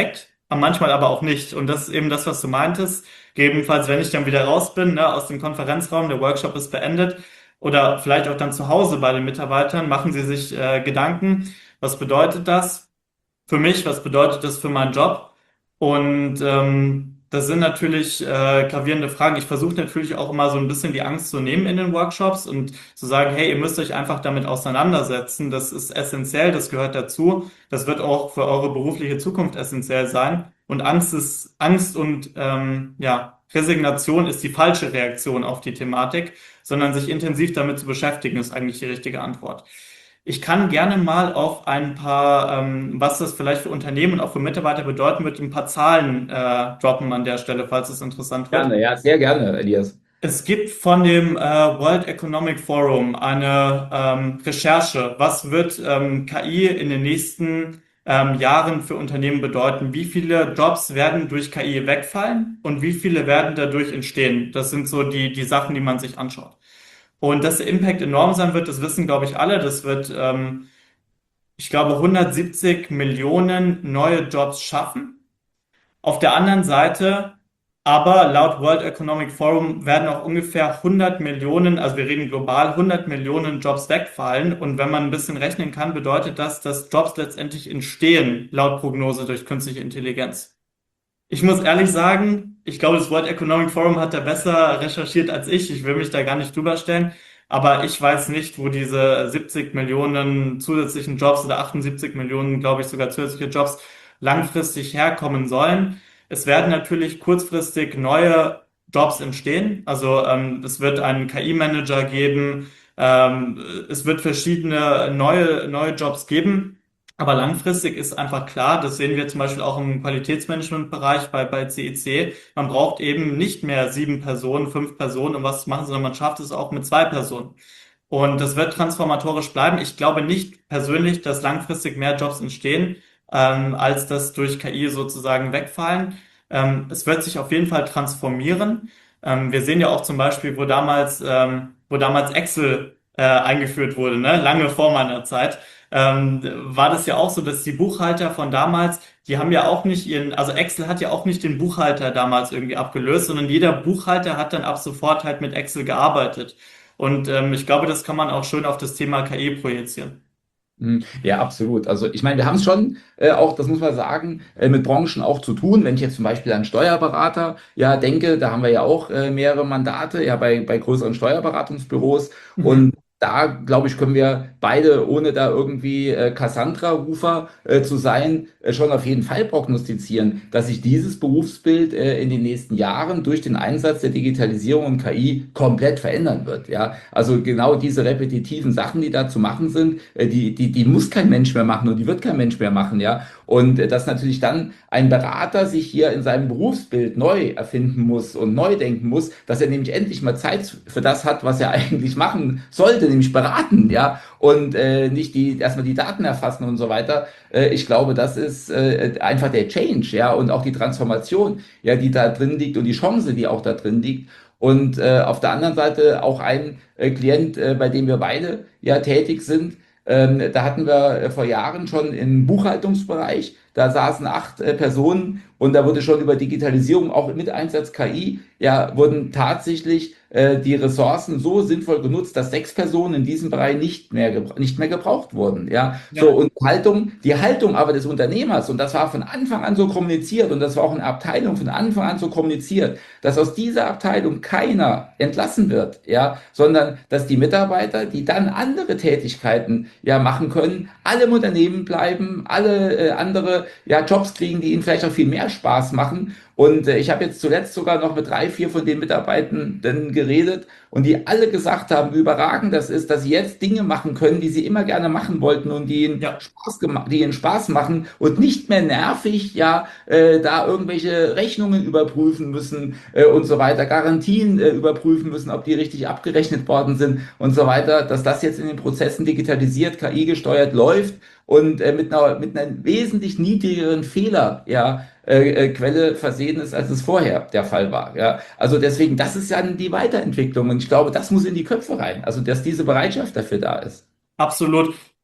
manchmal aber auch nicht. Und das ist eben das, was du meintest. Gegebenenfalls, wenn ich dann wieder raus bin, ne, aus dem Konferenzraum, der Workshop ist beendet, oder vielleicht auch dann zu Hause bei den Mitarbeitern, machen sie sich äh, Gedanken, was bedeutet das für mich, was bedeutet das für meinen Job? Und ähm, das sind natürlich äh, gravierende Fragen. Ich versuche natürlich auch immer so ein bisschen die Angst zu nehmen in den Workshops und zu sagen, hey, ihr müsst euch einfach damit auseinandersetzen. Das ist essentiell, das gehört dazu. Das wird auch für eure berufliche Zukunft essentiell sein. Und Angst ist, Angst und ähm, ja, Resignation ist die falsche Reaktion auf die Thematik, sondern sich intensiv damit zu beschäftigen, ist eigentlich die richtige Antwort. Ich kann gerne mal auf ein paar, ähm, was das vielleicht für Unternehmen und auch für Mitarbeiter bedeuten wird, ein paar Zahlen äh, droppen an der Stelle, falls es interessant wird. Gerne, ja, sehr gerne, Elias. Es gibt von dem äh, World Economic Forum eine ähm, Recherche. Was wird ähm, K I in den nächsten ähm, Jahren für Unternehmen bedeuten? Wie viele Jobs werden durch K I wegfallen und wie viele werden dadurch entstehen? Das sind so die, die Sachen, die man sich anschaut. Und dass der Impact enorm sein wird, das wissen, glaube ich, alle. Das wird, ähm, ich glaube, hundertsiebzig Millionen neue Jobs schaffen. Auf der anderen Seite, aber laut World Economic Forum werden auch ungefähr hundert Millionen, also wir reden global, hundert Millionen Jobs wegfallen. Und wenn man ein bisschen rechnen kann, bedeutet das, dass Jobs letztendlich entstehen, laut Prognose durch künstliche Intelligenz. Ich muss ehrlich sagen, ich glaube, das World Economic Forum hat da besser recherchiert als ich. Ich will mich da gar nicht drüber stellen. Aber ich weiß nicht, wo diese siebzig Millionen zusätzlichen Jobs oder achtundsiebzig Millionen, glaube ich, sogar zusätzliche Jobs langfristig herkommen sollen. Es werden natürlich kurzfristig neue Jobs entstehen. Also ähm, es wird einen K I-Manager geben. Ähm, es wird verschiedene neue, neue Jobs geben. Aber langfristig ist einfach klar, das sehen wir zum Beispiel auch im Qualitätsmanagement-Bereich bei, bei C E C, man braucht eben nicht mehr sieben Personen, fünf Personen, um was zu machen, sondern man schafft es auch mit zwei Personen. Und das wird transformatorisch bleiben. Ich glaube nicht persönlich, dass langfristig mehr Jobs entstehen, ähm, als dass durch K I sozusagen wegfallen. Ähm, es wird sich auf jeden Fall transformieren. Ähm, wir sehen ja auch zum Beispiel, wo damals, ähm, wo damals Excel äh, eingeführt wurde, ne? Lange vor meiner Zeit, ähm, war das ja auch so, dass die Buchhalter von damals, die haben ja auch nicht ihren, also Excel hat ja auch nicht den Buchhalter damals irgendwie abgelöst, sondern jeder Buchhalter hat dann ab sofort halt mit Excel gearbeitet. Und ähm, ich glaube, das kann man auch schön auf das Thema K I projizieren. Hm, Ja, absolut. Also ich meine, wir haben es schon äh, auch, das muss man sagen, äh, mit Branchen auch zu tun. Wenn ich jetzt zum Beispiel an Steuerberater ja denke, da haben wir ja auch äh, mehrere Mandate ja bei, bei größeren Steuerberatungsbüros. Mhm. Und da, glaube ich, können wir beide, ohne da irgendwie äh, Cassandra-Rufer äh, zu sein, äh, schon auf jeden Fall prognostizieren, dass sich dieses Berufsbild äh, in den nächsten Jahren durch den Einsatz der Digitalisierung und K I komplett verändern wird. Ja, also genau diese repetitiven Sachen, die da zu machen sind, äh, die, die, die muss kein Mensch mehr machen und die wird kein Mensch mehr machen. Ja, und äh, dass natürlich dann ein Berater sich hier in seinem Berufsbild neu erfinden muss und neu denken muss, dass er nämlich endlich mal Zeit für das hat, was er eigentlich machen sollte, nämlich beraten, ja, und äh, nicht die erstmal die Daten erfassen und so weiter. Äh, ich glaube, das ist äh, einfach der Change, ja, und auch die Transformation, ja, die da drin liegt und die Chance, die auch da drin liegt. Und äh, auf der anderen Seite auch ein äh, Klient, äh, bei dem wir beide ja tätig sind. Ähm, da hatten wir äh, vor Jahren schon im Buchhaltungsbereich, da saßen acht äh, Personen und da wurde schon über Digitalisierung auch mit Einsatz K I, ja, wurden tatsächlich äh, die Ressourcen so sinnvoll genutzt, dass sechs Personen in diesem Bereich nicht mehr, gebra- nicht mehr gebraucht wurden. Ja, so Ja. und Haltung, die Haltung aber des Unternehmers, und das war von Anfang an so kommuniziert und das war auch eine Abteilung von Anfang an so kommuniziert, dass aus dieser Abteilung keiner entlassen wird, ja, sondern dass die Mitarbeiter, die dann andere Tätigkeiten ja machen können, alle im Unternehmen bleiben, alle äh, andere ja Jobs kriegen, die ihnen vielleicht auch viel mehr Spaß machen. Und äh, ich habe jetzt zuletzt sogar noch mit drei, vier von den Mitarbeitenden geredet und die alle gesagt haben, wie überragend das ist, dass sie jetzt Dinge machen können, die sie immer gerne machen wollten und die ihnen Ja. Spaß gema- die ihnen Spaß machen und nicht mehr nervig, ja, äh, da irgendwelche Rechnungen überprüfen müssen äh, und so weiter, Garantien äh, überprüfen müssen, ob die richtig abgerechnet worden sind und so weiter, dass das jetzt in den Prozessen digitalisiert, K I gesteuert läuft und äh, mit einer, mit einer wesentlich niedrigeren Fehler, ja, äh, äh, Quelle versehen ist, als es vorher der Fall war. Ja. Also deswegen, das ist ja die Weiterentwicklung und ich glaube, das muss in die Köpfe rein, also dass diese Bereitschaft dafür da ist. Absolut.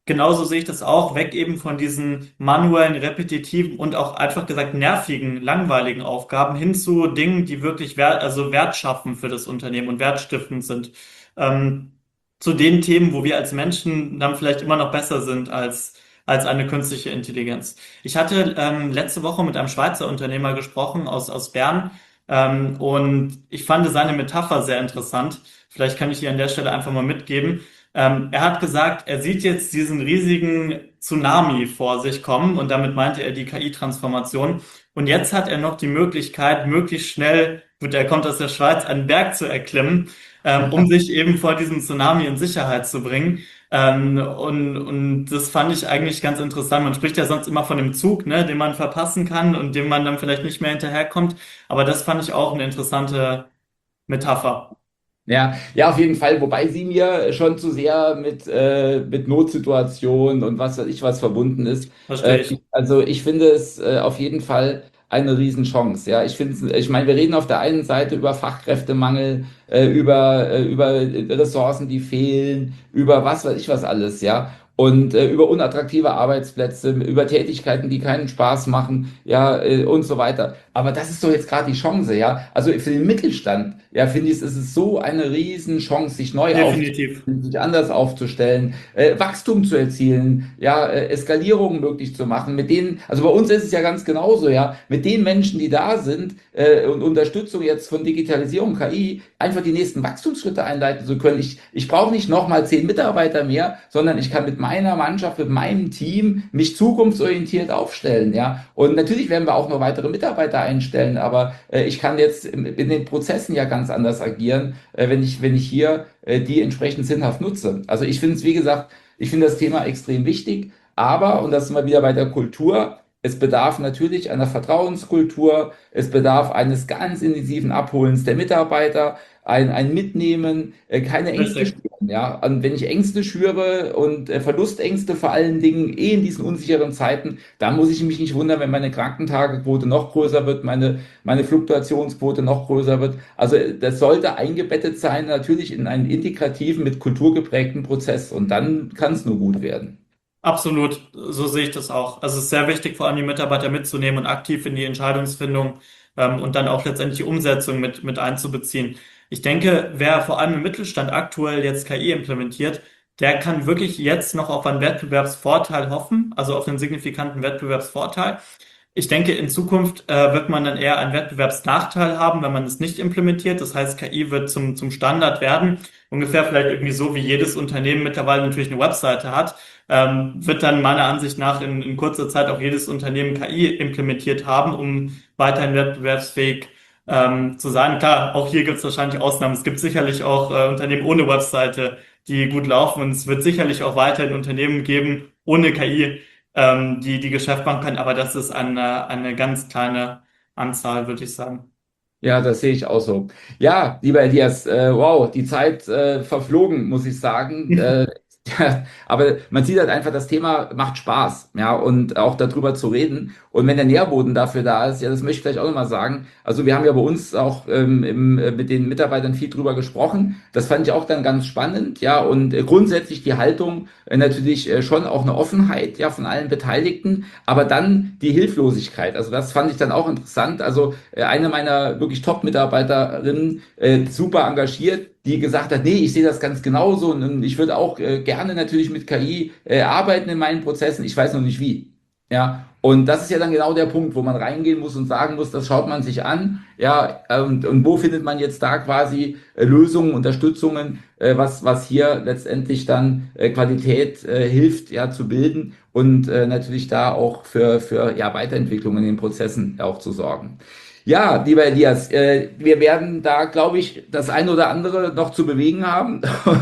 Genauso sehe ich das auch, weg eben von diesen manuellen, repetitiven und auch einfach gesagt nervigen, langweiligen Aufgaben hin zu Dingen, die wirklich Wert, also Wert schaffen für das Unternehmen und wertstiftend sind. Ähm, zu den Themen, wo wir als Menschen dann vielleicht immer noch besser sind als, als eine künstliche Intelligenz. Ich hatte ähm, letzte Woche mit einem Schweizer Unternehmer gesprochen aus, aus Bern, ähm, und ich fand seine Metapher sehr interessant. Vielleicht kann ich die an der Stelle einfach mal mitgeben. Ähm, er hat gesagt, er sieht jetzt diesen riesigen Tsunami vor sich kommen und damit meinte er die K I-Transformation. Und jetzt hat er noch die Möglichkeit, möglichst schnell, gut, er kommt aus der Schweiz, einen Berg zu erklimmen, ähm, um sich eben vor diesem Tsunami in Sicherheit zu bringen. Ähm, und, und das fand ich eigentlich ganz interessant. Man spricht ja sonst immer von dem Zug, ne, den man verpassen kann und dem man dann vielleicht nicht mehr hinterherkommt. Aber das fand ich auch eine interessante Metapher. Ja, ja, auf jeden Fall, wobei sie mir schon zu sehr mit, äh, mit Notsituationen und was weiß ich was verbunden ist. Verstehe Äh, ich. also ich finde es äh, auf jeden Fall eine Riesenchance. Ja, ich finde, ich meine, wir reden auf der einen Seite über Fachkräftemangel, äh, über, äh, über Ressourcen, die fehlen, über was weiß ich was alles, ja. Und äh, über unattraktive Arbeitsplätze, über Tätigkeiten, die keinen Spaß machen, ja, äh, und so weiter. Aber das ist doch jetzt gerade die Chance, ja. Also für den Mittelstand, ja, finde ich, ist es so eine Riesenchance, sich neu Definitiv. aufzustellen, sich anders aufzustellen, äh, Wachstum zu erzielen, ja, äh, Eskalierungen möglich zu machen. Mit denen, also bei uns ist es ja ganz genauso, ja, mit den Menschen, die da sind, äh, und Unterstützung jetzt von Digitalisierung, K I, einfach die nächsten Wachstumsschritte einleiten zu können. Ich, ich brauche nicht nochmal zehn Mitarbeiter mehr, sondern ich kann mit meiner Mannschaft, mit meinem Team mich zukunftsorientiert aufstellen, ja. Und natürlich werden wir auch noch weitere Mitarbeiter einstellen, aber äh, ich kann jetzt in, in den Prozessen ja ganz anders agieren, äh, wenn ich, wenn ich hier äh, die entsprechend sinnhaft nutze. Also ich finde es, wie gesagt, ich finde das Thema extrem wichtig, aber, und das sind wir wieder bei der Kultur, es bedarf natürlich einer Vertrauenskultur, es bedarf eines ganz intensiven Abholens der Mitarbeiter, ein, ein Mitnehmen, äh, keine Ängste Richtig. schüren. Ja? Und wenn ich Ängste schüre und äh, Verlustängste vor allen Dingen, eh in diesen unsicheren Zeiten, dann muss ich mich nicht wundern, wenn meine Krankentagequote noch größer wird, meine, meine Fluktuationsquote noch größer wird. Also äh, das sollte eingebettet sein, natürlich in einen integrativen, mit Kultur geprägten Prozess. Und dann kann es nur gut werden. Absolut, so sehe ich das auch. Also es ist sehr wichtig, vor allem die Mitarbeiter mitzunehmen und aktiv in die Entscheidungsfindung ähm, und dann auch letztendlich die Umsetzung mit, mit einzubeziehen. Ich denke, wer vor allem im Mittelstand aktuell jetzt K I implementiert, der kann wirklich jetzt noch auf einen Wettbewerbsvorteil hoffen, also auf einen signifikanten Wettbewerbsvorteil. Ich denke, in Zukunft äh, wird man dann eher einen Wettbewerbsnachteil haben, wenn man es nicht implementiert. Das heißt, K I wird zum, zum Standard werden. Ungefähr vielleicht irgendwie so, wie jedes Unternehmen mittlerweile natürlich eine Webseite hat, ähm, wird dann meiner Ansicht nach in, in kurzer Zeit auch jedes Unternehmen K I implementiert haben, um weiterhin wettbewerbsfähig ähm, zu sein. Klar, auch hier gibt es wahrscheinlich Ausnahmen. Es gibt sicherlich auch äh, Unternehmen ohne Webseite, die gut laufen. Und es wird sicherlich auch weiterhin Unternehmen geben ohne K I, ähm, die, die Geschäft machen können, aber das ist eine, eine ganz kleine Anzahl, würde ich sagen. Ja, das sehe ich auch so. Ja, lieber Elias, äh, wow, die Zeit äh, verflogen, muss ich sagen. Äh, ja, aber man sieht halt einfach, das Thema macht Spaß, ja, und auch darüber zu reden. Und wenn der Nährboden dafür da ist, ja, das möchte ich vielleicht auch nochmal sagen. Also wir haben ja bei uns auch ähm, im, äh, mit den Mitarbeitern viel drüber gesprochen. Das fand ich auch dann ganz spannend, ja, und äh, grundsätzlich die Haltung äh, natürlich äh, schon auch eine Offenheit, ja, von allen Beteiligten, aber dann die Hilflosigkeit. Also das fand ich dann auch interessant. Also äh, eine meiner wirklich Top-Mitarbeiterinnen, äh, super engagiert, die gesagt hat, nee, ich sehe das ganz genauso und ich würde auch äh, gerne natürlich mit K I äh, arbeiten in meinen Prozessen, ich weiß noch nicht wie. Ja, und das ist ja dann genau der Punkt, wo man reingehen muss und sagen muss, das schaut man sich an, ja, äh, und, und wo findet man jetzt da quasi äh, Lösungen, Unterstützungen, äh, was, was hier letztendlich dann äh, Qualität äh, hilft, ja, zu bilden und äh, natürlich da auch für, für ja, Weiterentwicklung in den Prozessen auch zu sorgen. Ja, lieber Elias, äh, wir werden da, glaube ich, das eine oder andere noch zu bewegen haben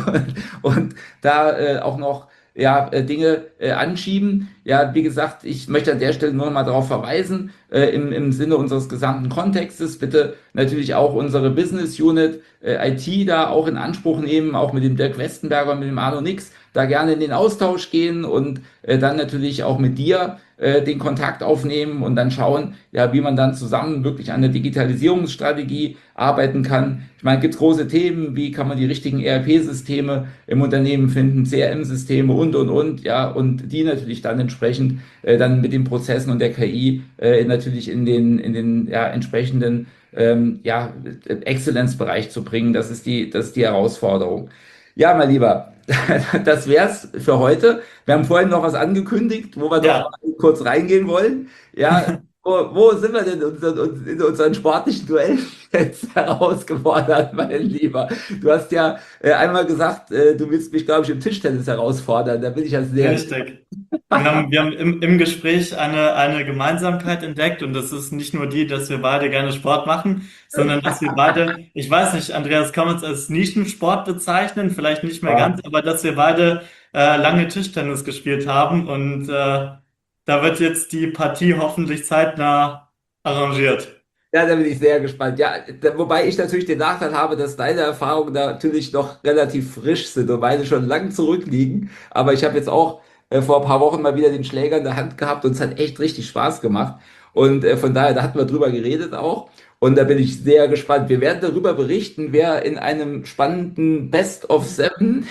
und da äh, auch noch ja, äh, Dinge äh, anschieben. Ja, wie gesagt, ich möchte an der Stelle nur noch mal darauf verweisen, äh, im, im Sinne unseres gesamten Kontextes. Bitte natürlich auch unsere Business Unit äh, I T da auch in Anspruch nehmen, auch mit dem Dirk Westenberger und mit dem Arno Nix, da gerne in den Austausch gehen und äh, dann natürlich auch mit dir äh, den Kontakt aufnehmen und dann schauen, ja, wie man dann zusammen wirklich an der Digitalisierungsstrategie arbeiten kann. Ich meine, gibt es große Themen, wie kann man die richtigen E R P-Systeme im Unternehmen finden, C R M-Systeme und, und, und, ja, und die natürlich dann entsprechend äh, dann mit den Prozessen und der K I äh, natürlich in den, in den ja, entsprechenden ähm, ja, Exzellenzbereich zu bringen. Das ist die, das ist die Herausforderung. Ja, mein Lieber, das wär's für heute. Wir haben vorhin noch was angekündigt, wo wir Ja. noch mal kurz reingehen wollen. Ja, wo, wo sind wir denn in unseren, in unseren sportlichen Duell jetzt herausgefordert, mein Lieber? Du hast ja äh, einmal gesagt, äh, du willst mich, glaube ich, im Tischtennis herausfordern. Da bin ich ja sehr. Richtig. Wir haben, wir haben im, im Gespräch eine, eine Gemeinsamkeit entdeckt und das ist nicht nur die, dass wir beide gerne Sport machen, sondern dass wir beide, ich weiß nicht, Andreas, kann man es als Nischensport bezeichnen, vielleicht nicht mehr Ja. ganz, aber dass wir beide äh, lange Tischtennis gespielt haben und äh, da wird jetzt die Partie hoffentlich zeitnah arrangiert. Ja, da bin ich sehr gespannt. Ja, da, wobei ich natürlich den Nachteil habe, dass deine Erfahrungen da natürlich noch relativ frisch sind und meine schon lang zurückliegen. Aber ich habe jetzt auch äh, vor ein paar Wochen mal wieder den Schläger in der Hand gehabt und es hat echt richtig Spaß gemacht. Und äh, von daher, da hatten wir drüber geredet auch. Und da bin ich sehr gespannt. Wir werden darüber berichten, wer in einem spannenden Best of Seven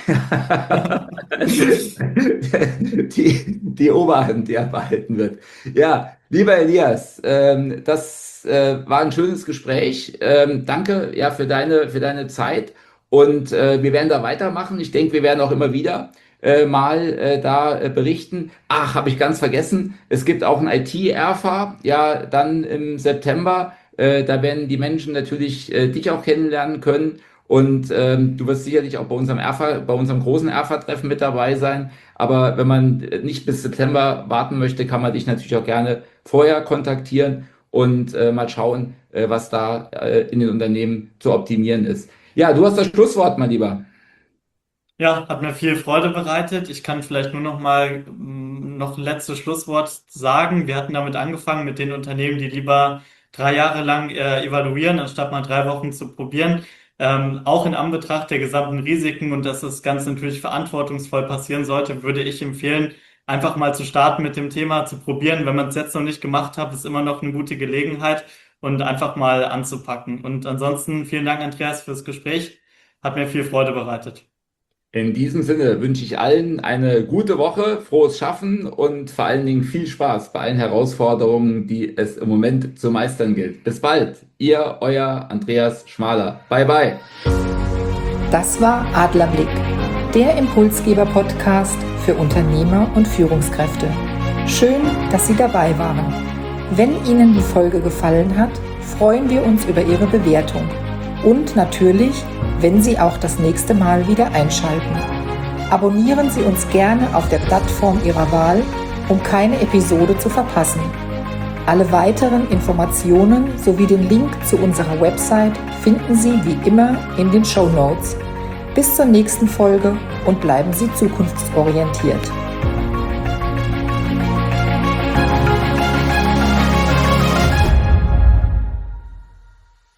die, die Oberhand ja behalten wird. Ja, lieber Elias, ähm, das äh, war ein schönes Gespräch. Ähm, danke ja für deine, für deine Zeit. Und äh, wir werden da weitermachen. Ich denke, wir werden auch immer wieder äh, mal äh, da äh, berichten. Ach, habe ich ganz vergessen. Es gibt auch ein I T-R F A, ja, dann im September. Äh, da werden die Menschen natürlich äh, dich auch kennenlernen können. Und ähm, du wirst sicherlich auch bei unserem R F A, bei unserem großen R F A-Treffen mit dabei sein. Aber wenn man nicht bis September warten möchte, kann man dich natürlich auch gerne vorher kontaktieren und äh, mal schauen, äh, was da äh, in den Unternehmen zu optimieren ist. Ja, du hast das Schlusswort, mein Lieber. Ja, hat mir viel Freude bereitet. Ich kann vielleicht nur noch mal mm, noch ein letztes Schlusswort sagen. Wir hatten damit angefangen mit den Unternehmen, die lieber drei Jahre lang äh, evaluieren, anstatt mal drei Wochen zu probieren. Ähm, auch in Anbetracht der gesamten Risiken und dass das Ganze natürlich verantwortungsvoll passieren sollte, würde ich empfehlen, einfach mal zu starten mit dem Thema, zu probieren. Wenn man es jetzt noch nicht gemacht hat, ist immer noch eine gute Gelegenheit und einfach mal anzupacken. Und ansonsten vielen Dank, Andreas, fürs Gespräch. Hat mir viel Freude bereitet. In diesem Sinne wünsche ich allen eine gute Woche, frohes Schaffen und vor allen Dingen viel Spaß bei allen Herausforderungen, die es im Moment zu meistern gilt. Bis bald, ihr, euer Andreas Schmaler. Bye, bye. Das war Adlerblick, der Impulsgeber-Podcast für Unternehmer und Führungskräfte. Schön, dass Sie dabei waren. Wenn Ihnen die Folge gefallen hat, freuen wir uns über Ihre Bewertung. Und natürlich, wenn Sie auch das nächste Mal wieder einschalten. Abonnieren Sie uns gerne auf der Plattform Ihrer Wahl, um keine Episode zu verpassen. Alle weiteren Informationen sowie den Link zu unserer Website finden Sie wie immer in den Shownotes. Bis zur nächsten Folge und bleiben Sie zukunftsorientiert.